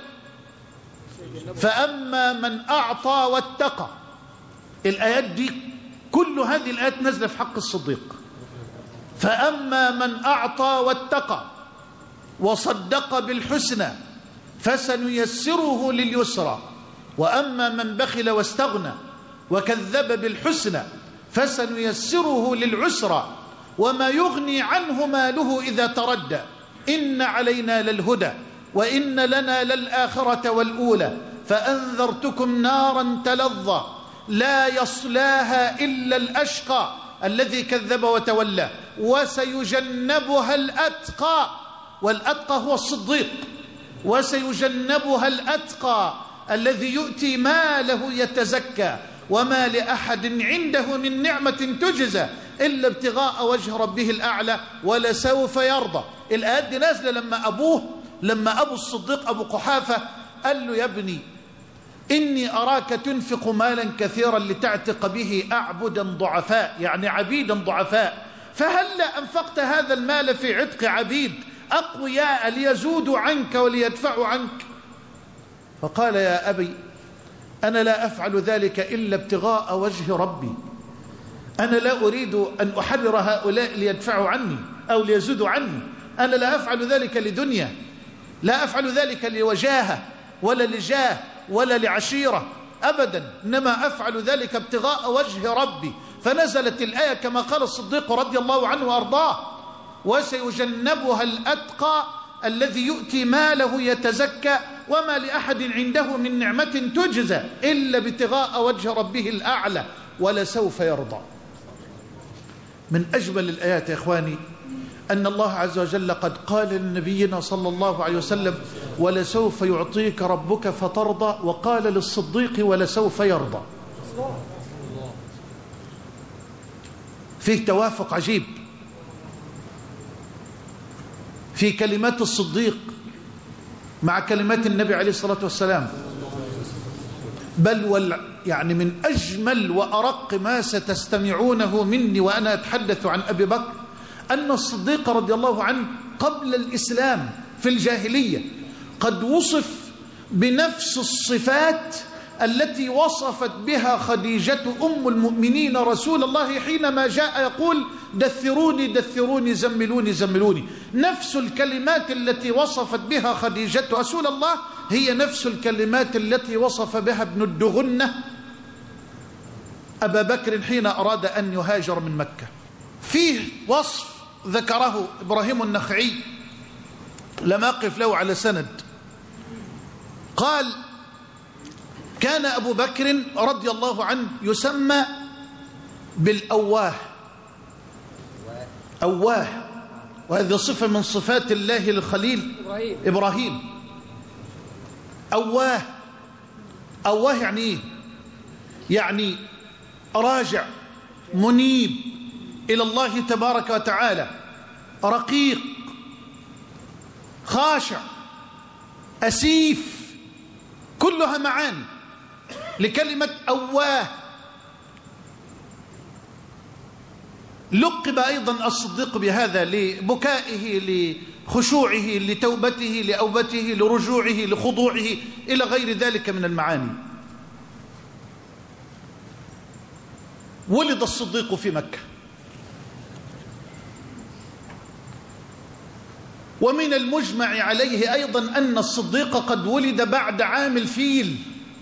فأما من أعطى واتقى. الآيات دي كل هذه الآيات نزل في حق الصديق. فأما من أعطى واتقى وصدق بالحسنى فسنيسره لليسرى، وأما من بخل واستغنى وكذب بالحسنى فسنيسره للعسرى، وما يغني عنه ماله إذا تردى. إن علينا للهدى وإن لنا للآخرة والأولى فأنذرتكم نارا تلظى لا يصلاها إلا الأشقى الذي كذب وتولى وسيجنبها الأتقى. والأتقى هو الصديق. وسيجنبها الأتقى الذي يؤتي ماله يتزكى وما لأحد عنده من نعمة تجزى إلا ابتغاء وجه ربه الأعلى ولسوف يرضى. الآيات دي نازلة لما أبوه لما أبو الصديق أبو قحافة قال له: يا ابني إني أراك تنفق مالا كثيرا لتعتق به أعبدا ضعفاء، يعني عبيدا ضعفاء، فهلا أنفقت هذا المال في عتق عبيد أقوياء ليزودوا عنك وليدفعوا عنك؟ فقال: يا أبي أنا لا أفعل ذلك إلا ابتغاء وجه ربي، أنا لا أريد أن أحرر هؤلاء ليدفعوا عني أو ليزودوا عني، أنا لا أفعل ذلك لدنيا، لا أفعل ذلك لوجاهة ولا لجاه ولا لعشيرة أبدا، إنما أفعل ذلك ابتغاء وجه ربي. فنزلت الآية كما قال الصديق رضي الله عنه وأرضاه: وسيجنبها الأتقى الذي يؤتي ماله يتزكى وما لأحد عنده من نعمة تجزى إلا ابتغاء وجه ربه الأعلى ولسوف يرضى. من أجمل الآيات يا إخواني أن الله عز وجل قد قال لنبينا صلى الله عليه وسلم: ولسوف يعطيك ربك فترضى، وقال للصديق: ولسوف يرضى. فيه توافق عجيب في كلمات الصديق مع كلمات النبي عليه الصلاة والسلام. بل وال يعني من أجمل وأرق ما ستستمعونه مني وأنا أتحدث عن أبي بكر أن الصديق رضي الله عنه قبل الإسلام في الجاهلية قد وصف بنفس الصفات التي وصفت بها خديجة أم المؤمنين رسول الله حينما جاء يقول: دثروني دثروني زملوني زملوني. نفس الكلمات التي وصفت بها خديجة رسول الله هي نفس الكلمات التي وصف بها ابن الدغنة أبا بكر حين أراد أن يهاجر من مكة. فيه وصف ذكره إبراهيم النخعي لم أقف له على سند، قال: كان أبو بكر رضي الله عنه يسمى بالأواه. أواه، وهذه صفة من صفات الله للخليل إبراهيم, إبراهيم. أواه، أواه يعني إيه؟ يعني راجع منيب إلى الله تبارك وتعالى، رقيق خاشع أسيف، كلها معاني لكلمة أواه. لقب أيضا الصديق بهذا لبكائه، لخشوعه، لتوبته، لأوبته، لرجوعه، لخضوعه، إلى غير ذلك من المعاني. ولد الصديق في مكة، ومن المجمع عليه أيضا أن الصديق قد ولد بعد عام الفيل،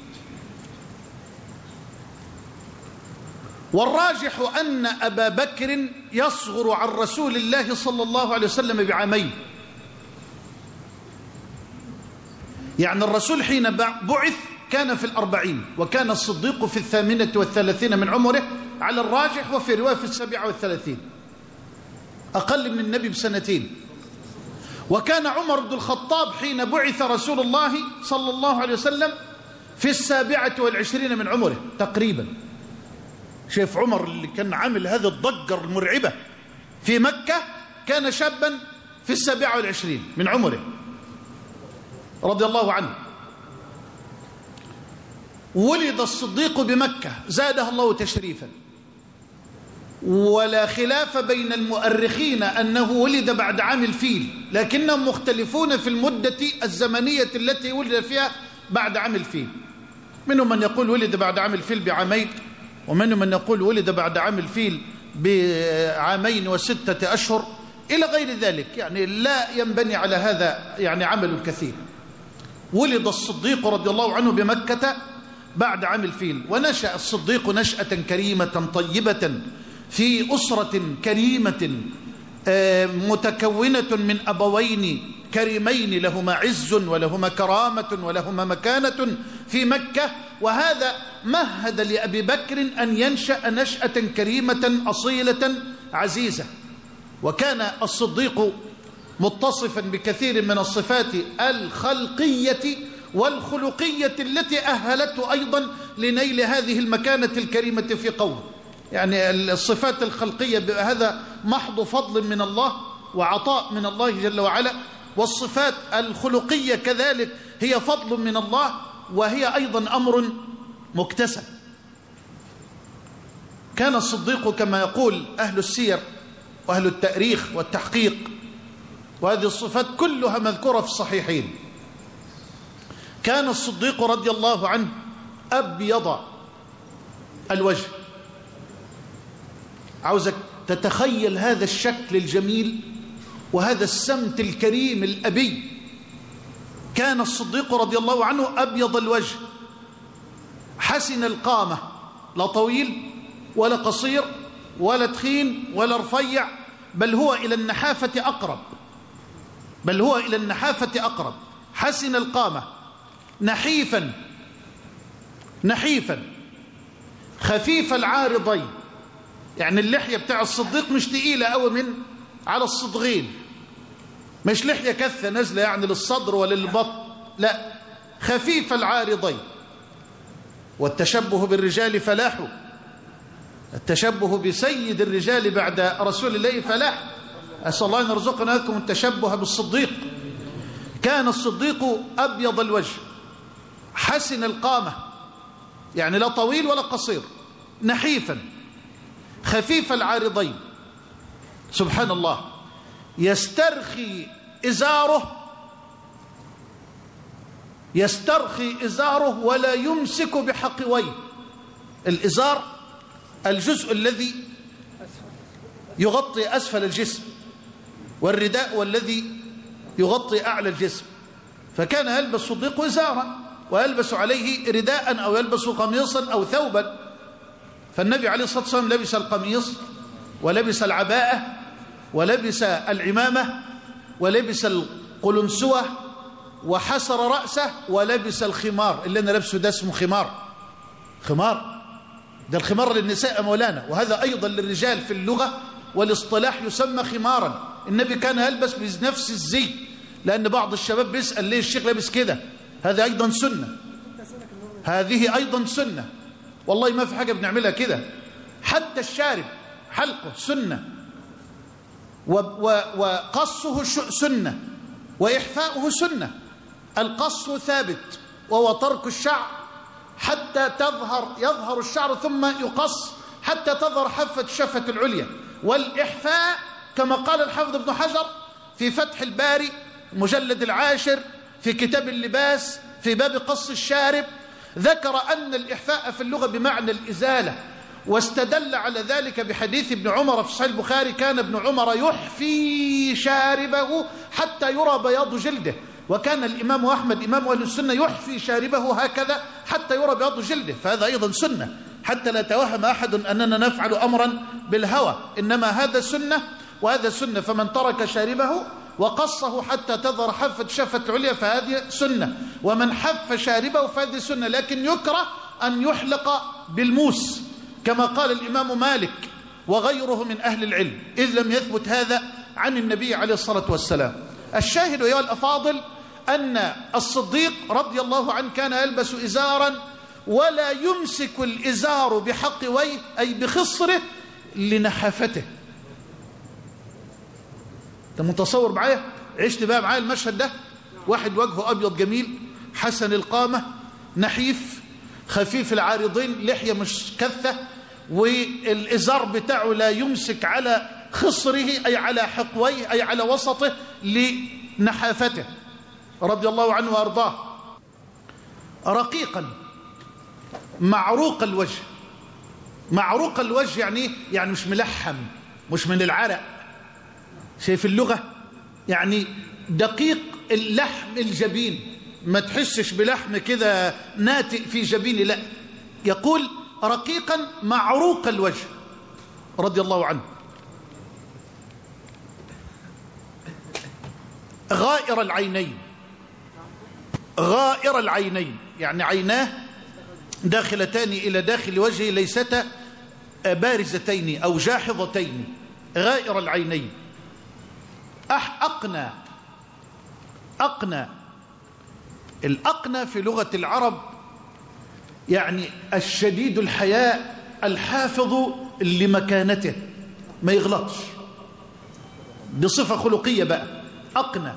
والراجح أن أبا بكر يصغر عن رسول الله صلى الله عليه وسلم بعامين. يعني الرسول حين بعث كان في الأربعين، وكان الصديق في الثامنة والثلاثين من عمره على الراجح، وفي رواية في السابعة والثلاثين، أقل من النبي بسنتين. وكان عمر بن الخطاب حين بعث رسول الله صلى الله عليه وسلم في السابعة والعشرين من عمره تقريبا. شايف عمر اللي كان عامل هذه الضجة المرعبة في مكة كان شابا في السابعة والعشرين من عمره رضي الله عنه. ولد الصديق بمكة زادها الله تشريفا، ولا خلاف بين المؤرخين أنه ولد بعد عام الفيل، لكنهم مختلفون في المدة الزمنية التي ولد فيها بعد عام الفيل. منهم من يقول ولد بعد عام الفيل بعامين، ومنهم من يقول ولد بعد عام الفيل بعامين وستة أشهر إلى غير ذلك. يعني لا ينبني على هذا يعني عمل كثير. ولد الصديق رضي الله عنه بمكة بعد عام الفيل، ونشأ الصديق نشأة كريمة طيبة في أسرة كريمة متكونة من أبوين كريمين لهما عز ولهما كرامة ولهما مكانة في مكة. وهذا مهد لأبي بكر أن ينشأ نشأة كريمة أصيلة عزيزة. وكان الصديق متصفا بكثير من الصفات الخلقية والخلقية التي أهلته أيضا لنيل هذه المكانة الكريمة في قومه. يعني الصفات الخلقية هذا محض فضل من الله وعطاء من الله جل وعلا، والصفات الخلقية كذلك هي فضل من الله، وهي أيضا أمر مكتسب. كان الصديق كما يقول أهل السير وأهل التاريخ والتحقيق، وهذه الصفات كلها مذكورة في الصحيحين، كان الصديق رضي الله عنه أبيض الوجه. عاوزك تتخيل هذا الشكل الجميل وهذا السمت الكريم الأبي. كان الصديق رضي الله عنه أبيض الوجه حسن القامة، لا طويل ولا قصير ولا تخين ولا رفيع، بل هو إلى النحافة أقرب بل هو إلى النحافة أقرب حسن القامة، نحيفا نحيفا خفيف العارضين. يعني اللحية بتاع الصديق مش تقيلة قوي من على الصدغين، مش لحية كثة نازلة يعني للصدر ولا للبطن، لا، خفيف العارضين. والتشبه بالرجال فلاح، التشبه بسيد الرجال بعد رسول الله فلاح. أسأل الله أن يرزقنا لكم التشبه بالصديق. كان الصديق أبيض الوجه حسن القامة، يعني لا طويل ولا قصير، نحيفا خفيف العارضين. سبحان الله. يسترخي إزاره يسترخي إزاره ولا يمسك بحقويه. الإزار الجزء الذي يغطي أسفل الجسم، والرداء والذي يغطي أعلى الجسم. فكان يلبس الصديق إزارا ويلبس عليه رداء أو يلبس قميصا أو ثوبا. فالنبي عليه الصلاة والسلام لبس القميص ولبس العباءة ولبس العمامة ولبس القلنسوة وحسر رأسه ولبس الخمار. اللي أنا لبسه ده اسمه خمار. خمار ده الخمار للنساء مولانا، وهذا أيضا للرجال في اللغة والاصطلاح يسمى خمارا. النبي كان يلبس بنفس الزي، لأن بعض الشباب بيسأل ليه الشيخ لابس كده. هذا أيضا سنة، هذه أيضا سنة، والله ما في حاجة بنعملها كده. حتى الشارب حلقه سنة، وقصه سنة، وإحفاؤه سنة. القص ثابت وهو ترك الشعر حتى تظهر يظهر الشعر ثم يقص حتى تظهر حافة الشفة العليا. والإحفاء كما قال الحافظ ابن حجر في فتح الباري مجلد العاشر في كتاب اللباس في باب قص الشارب، ذكر أن الإحفاء في اللغة بمعنى الإزالة، واستدل على ذلك بحديث ابن عمر في صحيح البخاري: كان ابن عمر يحفي شاربه حتى يرى بياض جلده. وكان الإمام أحمد إمام أهل السنة يحفي شاربه هكذا حتى يرى بياض جلده. فهذا أيضا سنة، حتى لا توهم أحد أننا نفعل أمرا بالهوى، إنما هذا سنة وهذا سنة. فمن ترك شاربه وقصه حتى تظهر حافة شفة عليا فهذه سنة، ومن حف شاربه فهذه سنة. لكن يكره أن يحلق بالموس كما قال الإمام مالك وغيره من أهل العلم، إذ لم يثبت هذا عن النبي عليه الصلاة والسلام. الشاهد أيها الأفاضل أن الصديق رضي الله عنه كان يلبس إزارا ولا يمسك الإزار بحقويه أي بخصره لنحافته. أنت متصور معايا؟ عشت بقى معايا المشهد ده؟ واحد وجهه أبيض جميل حسن القامة نحيف خفيف العارضين، لحية مش كثة، والإزار بتاعه لا يمسك على خصره أي على حقويه أي على وسطه لنحافته رضي الله عنه وأرضاه. رقيقا معروق الوجه. معروق الوجه يعني يعني مش ملحم، مش من العرق. شايف اللغة؟ يعني دقيق اللحم الجبين، ما تحسش بلحم كده ناتئ في جبيني، لا، يقول رقيقا معروق الوجه رضي الله عنه. غائر العينين. غائر العينين يعني عيناه داخلتان إلى داخل وجهه، ليستا بارزتين أو جاحظتين. غائر العينين. أح أقنى. أقنى. الأقنى في لغة العرب يعني الشديد الحياء الحافظ لمكانته، ما يغلطش، دي صفة خلقية بقى. أقنى.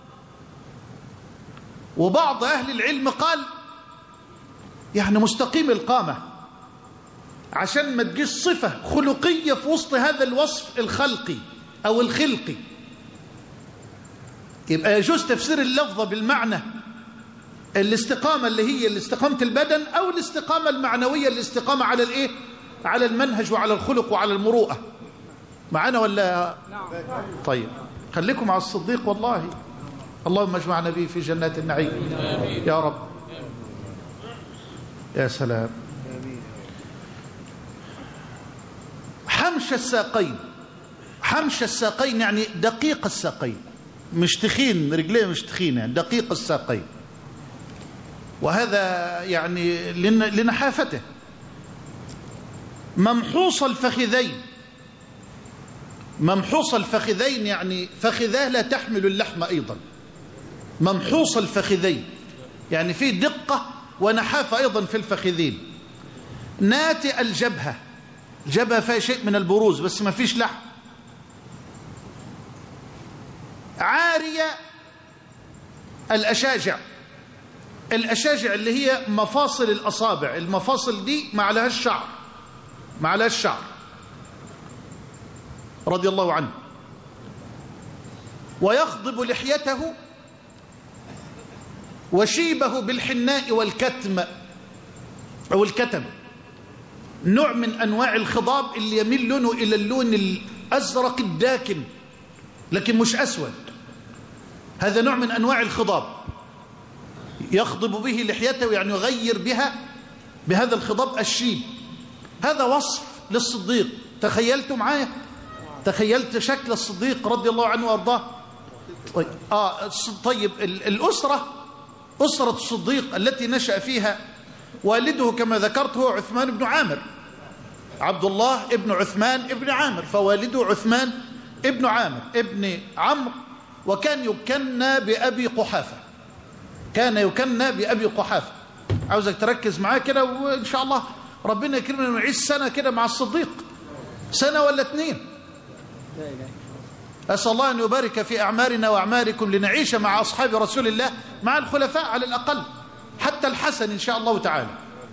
وبعض أهل العلم قال يعني مستقيم القامة، عشان ما تجيش صفة خلقية في وسط هذا الوصف الخلقي أو الخلقي. يبقى يجوز تفسير اللفظة بالمعنى الاستقامة اللي هي الاستقامة البدن، أو الاستقامة المعنوية الاستقامة على الإيه؟ على المنهج وعلى الخلق وعلى المروءة. معنا ولا؟ طيب خليكم مع الصديق والله. اللهم اجمعنا به في جنات النعيم يا رب. يا سلام. حمش الساقين. حمش الساقين يعني دقيق الساقين، مش تخين، رجليه مش تخينة، يعني دقيق الساقين، وهذا يعني لنحافته. ممحوص الفخذين. ممحوص الفخذين يعني فخذاه لا تحمل اللحم أيضا. ممحوص الفخذين يعني في دقة ونحافة أيضا في الفخذين. ناتئ الجبهة. الجبهة فيها شيء من البروز بس ما فيش لحم. عارية الأشاجع. الأشاجع اللي هي مفاصل الأصابع، المفاصل دي ما عليها الشعر، ما عليها الشعر، رضي الله عنه. ويخضب لحيته وشيبه بالحناء والكتم أو الكتم، نوع من أنواع الخضاب اللي يميل لونه إلى اللون الأزرق الداكن لكن مش أسود. هذا نوع من أنواع الخضاب، يخضب به لحيته يعني يغير بها بهذا الخضاب الشيب. هذا وصف للصديق. تخيلتوا معايا؟ تخيلت شكل الصديق رضي الله عنه وارضاه. طيب, آه طيب الأسرة، أسرة الصديق التي نشأ فيها والده كما ذكرت هو عثمان بن عامر، عبد الله ابن عثمان ابن عامر، فوالده عثمان ابن عامر ابن عمرو، وكان يكنى بأبي قحافة. كان يكنى بأبي قحافة. عاوزك تركز معاه كده، وإن شاء الله ربنا يكرمنا ونعيش سنة كده مع الصديق، سنة ولا اتنين. أسأل الله أن يبارك في أعمارنا وأعماركم لنعيش مع أصحاب رسول الله، مع الخلفاء على الأقل، حتى الحسن إن شاء الله تعالى.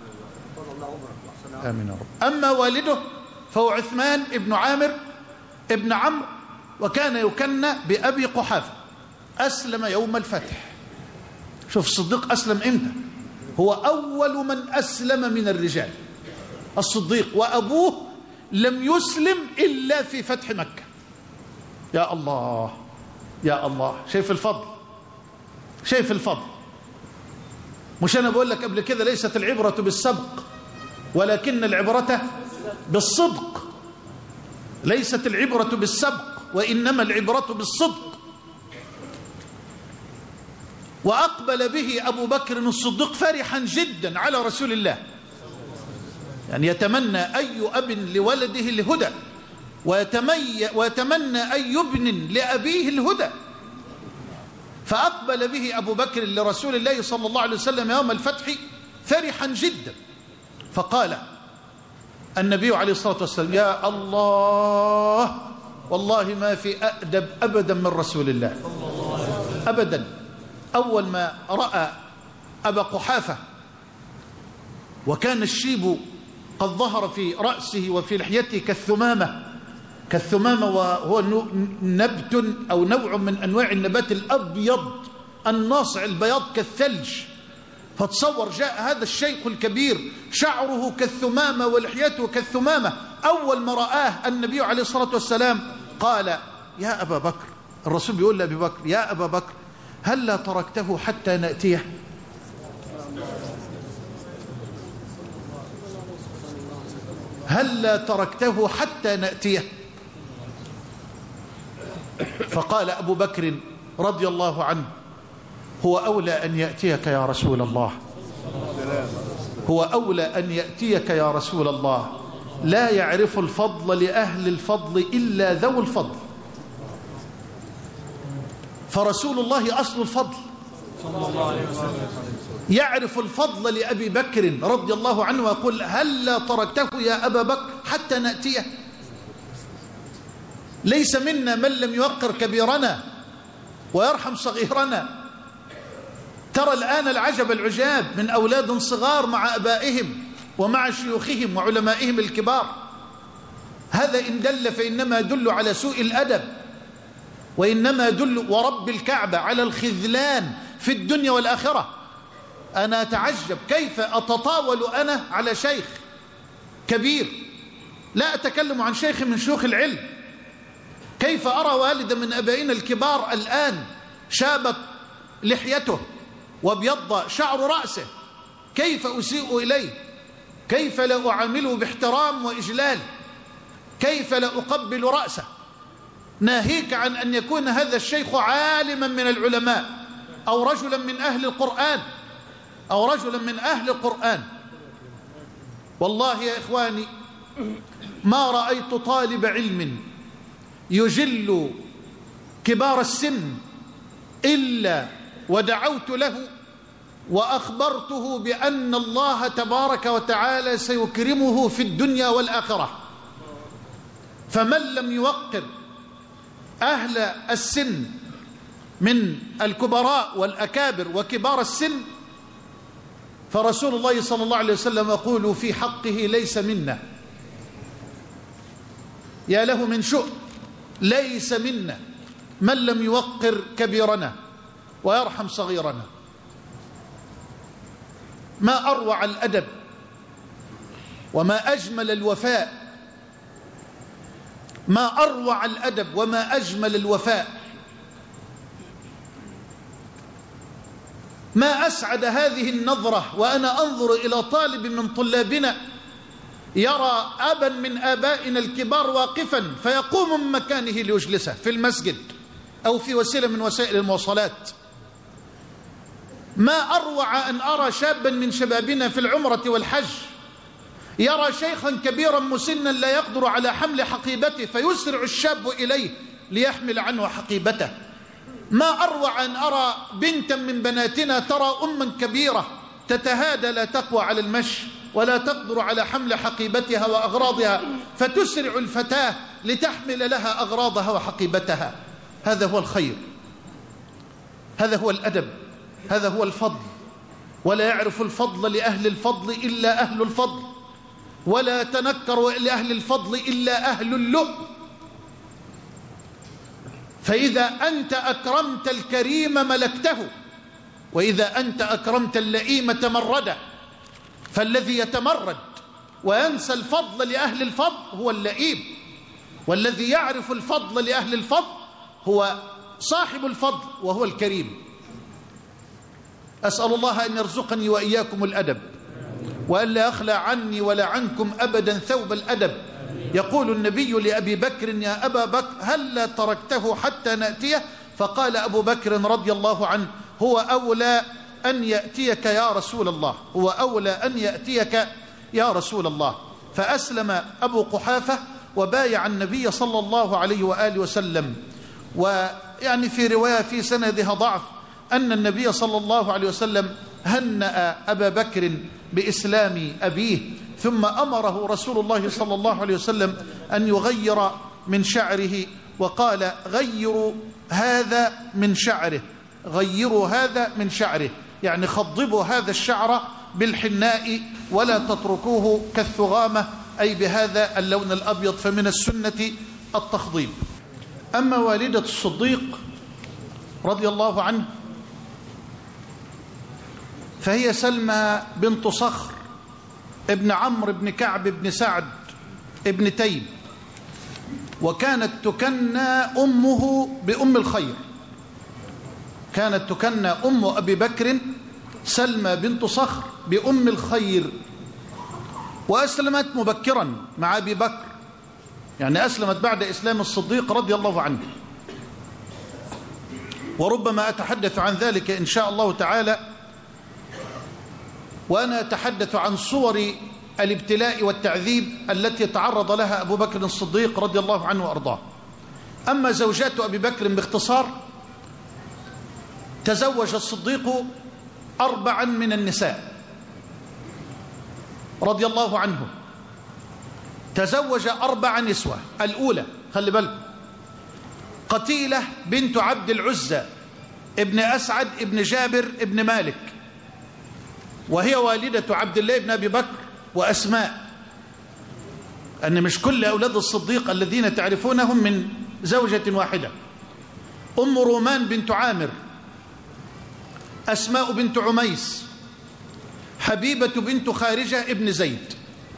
آمين يا رب. أما والده فهو عثمان ابن عامر ابن عمرو، وكان يكنى بأبي قحافة. أسلم يوم الفتح. شوف الصديق أسلم إمتى؟ هو أول من أسلم من الرجال الصديق، وأبوه لم يسلم إلا في فتح مكة. يا الله يا الله، شايف الفضل، شايف الفضل. مش أنا بقول لك قبل كده ليست العبرة بالسبق ولكن العبرة بالصدق. ليست العبرة بالسبق وإنما العبرة بالصدق. وأقبل به أبو بكر الصديق فرحا جدا على رسول الله، يعني يتمنى أي أب لولده الهدى، ويتمنى, ويتمنى أي ابن لأبيه الهدى. فأقبل به أبو بكر لرسول الله صلى الله عليه وسلم يوم الفتح فرحا جدا. فقال النبي عليه الصلاة والسلام: يا الله، والله ما في أأدب أبدا من رسول الله أبدا. أول ما رأى أبا قحافة وكان الشيب قد ظهر في رأسه وفي لحيته كالثمامة، كالثمامة وهو نبت أو نوع من أنواع النبات الأبيض الناصع البياض كالثلج. فتصور جاء هذا الشيخ الكبير شعره كالثمامة ولحيته كالثمامة، أول ما رآه النبي عليه الصلاة والسلام قال: يا أبا بكر. الرسول بيقول لأبي بكر: يا أبا بكر، هل لا تركته حتى نأتيه؟ هل لا تركته حتى نأتيه؟ فقال أبو بكر رضي الله عنه: هو أولى أن يأتيك يا رسول الله، هو أولى أن يأتيك يا رسول الله. لا يعرف الفضل لأهل الفضل إلا ذو الفضل. فرسول الله أصل الفضل، يعرف الفضل لأبي بكر رضي الله عنه ويقول: هل لا تركته يا أبا بكر حتى نأتيه؟ ليس منا من لم يوقر كبيرنا ويرحم صغيرنا. ترى الآن العجب العجاب من أولاد صغار مع أبائهم ومع شيوخهم وعلمائهم الكبار. هذا إن دل فإنما يدل على سوء الأدب، وإنما يدل ورب الكعبة على الخذلان في الدنيا والآخرة. أنا أتعجب كيف أتطاول أنا على شيخ كبير، لا أتكلم عن شيخ من شيوخ العلم، كيف أرى والدا من أبائنا الكبار الآن شابت لحيته وابيض شعر رأسه، كيف أسيء إليه؟ كيف لا أعامله باحترام وإجلال؟ كيف لا أقبل رأسه؟ ناهيك عن أن يكون هذا الشيخ عالما من العلماء أو رجلا من أهل القرآن أو رجلا من أهل القرآن. والله يا إخواني ما رأيت طالب علم يجل كبار السن إلا ودعوت له وأخبرته بأن الله تبارك وتعالى سيكرمه في الدنيا والآخرة. فمن لم يوقر أهل السن من الكبراء والأكابر وكبار السن فرسول الله صلى الله عليه وسلم يقول في حقه ليس منا. يا له من شؤم، ليس منا من لم يوقر كبيرنا ويرحم صغيرنا. ما أروع الأدب وما أجمل الوفاء، ما أروع الأدب وما أجمل الوفاء، ما أسعد هذه النظرة وأنا أنظر إلى طالب من طلابنا يرى أبا من آبائنا الكبار واقفا فيقوم من مكانه ليجلسه في المسجد أو في وسيلة من وسائل المواصلات. ما أروع أن أرى شابا من شبابنا في العمرة والحج يرى شيخا كبيرا مسنا لا يقدر على حمل حقيبته فيسرع الشاب إليه ليحمل عنه حقيبته. ما أروع أن أرى بنتا من بناتنا ترى أما كبيرة تتهادى لا تقوى على المشي ولا تقدر على حمل حقيبتها وأغراضها فتسرع الفتاة لتحمل لها أغراضها وحقيبتها. هذا هو الخير، هذا هو الأدب، هذا هو الفضل. ولا يعرف الفضل لأهل الفضل إلا أهل الفضل، ولا يتنكر لأهل الفضل إلا أهل اللؤم. فإذا أنت أكرمت الكريم ملكته، وإذا أنت أكرمت اللئيم تمرده. فالذي يتمرد وينسى الفضل لأهل الفضل هو اللئيم، والذي يعرف الفضل لأهل الفضل هو صاحب الفضل وهو الكريم. أسأل الله أن يرزقني وإياكم الأدب وأن لا أخلى عني ولا عنكم أبدا ثوب الأدب. يقول النبي لأبي بكر يا أبا بكر هلا تركته حتى نأتيه؟ فقال أبو بكر رضي الله عنه هو أولى أن يأتيك يا رسول الله، هو أولى أن يأتيك يا رسول الله. فأسلم أبو قحافة وبايع النبي صلى الله عليه وآله وسلم. ويعني في رواية في سندها ضعف أن النبي صلى الله عليه وسلم هنأ أبا بكر بإسلام أبيه، ثم أمره رسول الله صلى الله عليه وسلم أن يغير من شعره وقال غيروا هذا من شعره، غيروا هذا من شعره، يعني خضبوا هذا الشعر بالحناء ولا تتركوه كالثغامة أي بهذا اللون الأبيض، فمن السنة التخضيب. أما والدة الصديق رضي الله عنه فهي سلمى بنت صخر ابن عمرو بن كعب بن سعد ابن تيم، وكانت تكنى أمه بأم الخير، كانت تكنى أم أبي بكر سلمى بنت صخر بأم الخير. وأسلمت مبكرا مع أبي بكر، يعني أسلمت بعد إسلام الصديق رضي الله عنه. وربما أتحدث عن ذلك إن شاء الله تعالى وأنا أتحدث عن صور الابتلاء والتعذيب التي تعرض لها أبو بكر الصديق رضي الله عنه وأرضاه. أما زوجات أبي بكر باختصار، تزوج الصديق أربعا من النساء رضي الله عنه، تزوج أربع نسوة. الأولى خلي بالكم قتيلة بنت عبد العزى ابن أسعد ابن جابر ابن مالك، وهي والدة عبد الله بن أبي بكر وأسماء، أن مش كل أولاد الصديق الذين تعرفونهم من زوجة واحدة. أم رومان بنت عامر، أسماء بنت عميس، حبيبة بنت خارجة ابن زيد.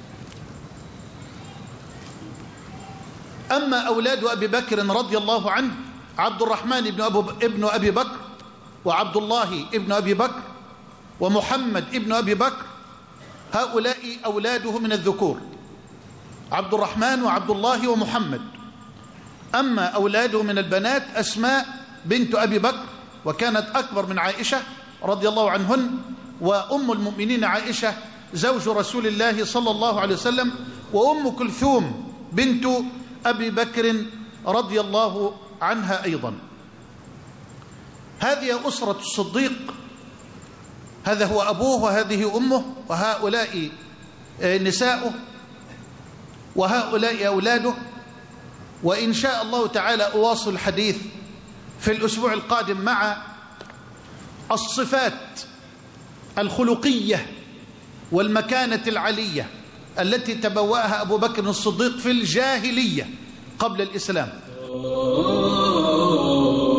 أما أولاد أبي بكر رضي الله عنه عبد الرحمن بن أبو ابن أبي بكر، وعبد الله ابن أبي بكر، ومحمد ابن أبي بكر، هؤلاء أولاده من الذكور، عبد الرحمن وعبد الله ومحمد. أما أولاده من البنات أسماء بنت أبي بكر، وكانت أكبر من عائشة رضي الله عنهن، وأم المؤمنين عائشة زوج رسول الله صلى الله عليه وسلم، وأم كلثوم بنت أبي بكر رضي الله عنها أيضا. هذه أسرة الصديق، هذا هو أبوه وهذه أمه وهؤلاء نساؤه وهؤلاء أولاده. وإن شاء الله تعالى أواصل الحديث في الأسبوع القادم مع الصفات الخلقية والمكانة العلية التي تبوأها أبو بكر الصديق في الجاهلية قبل الإسلام.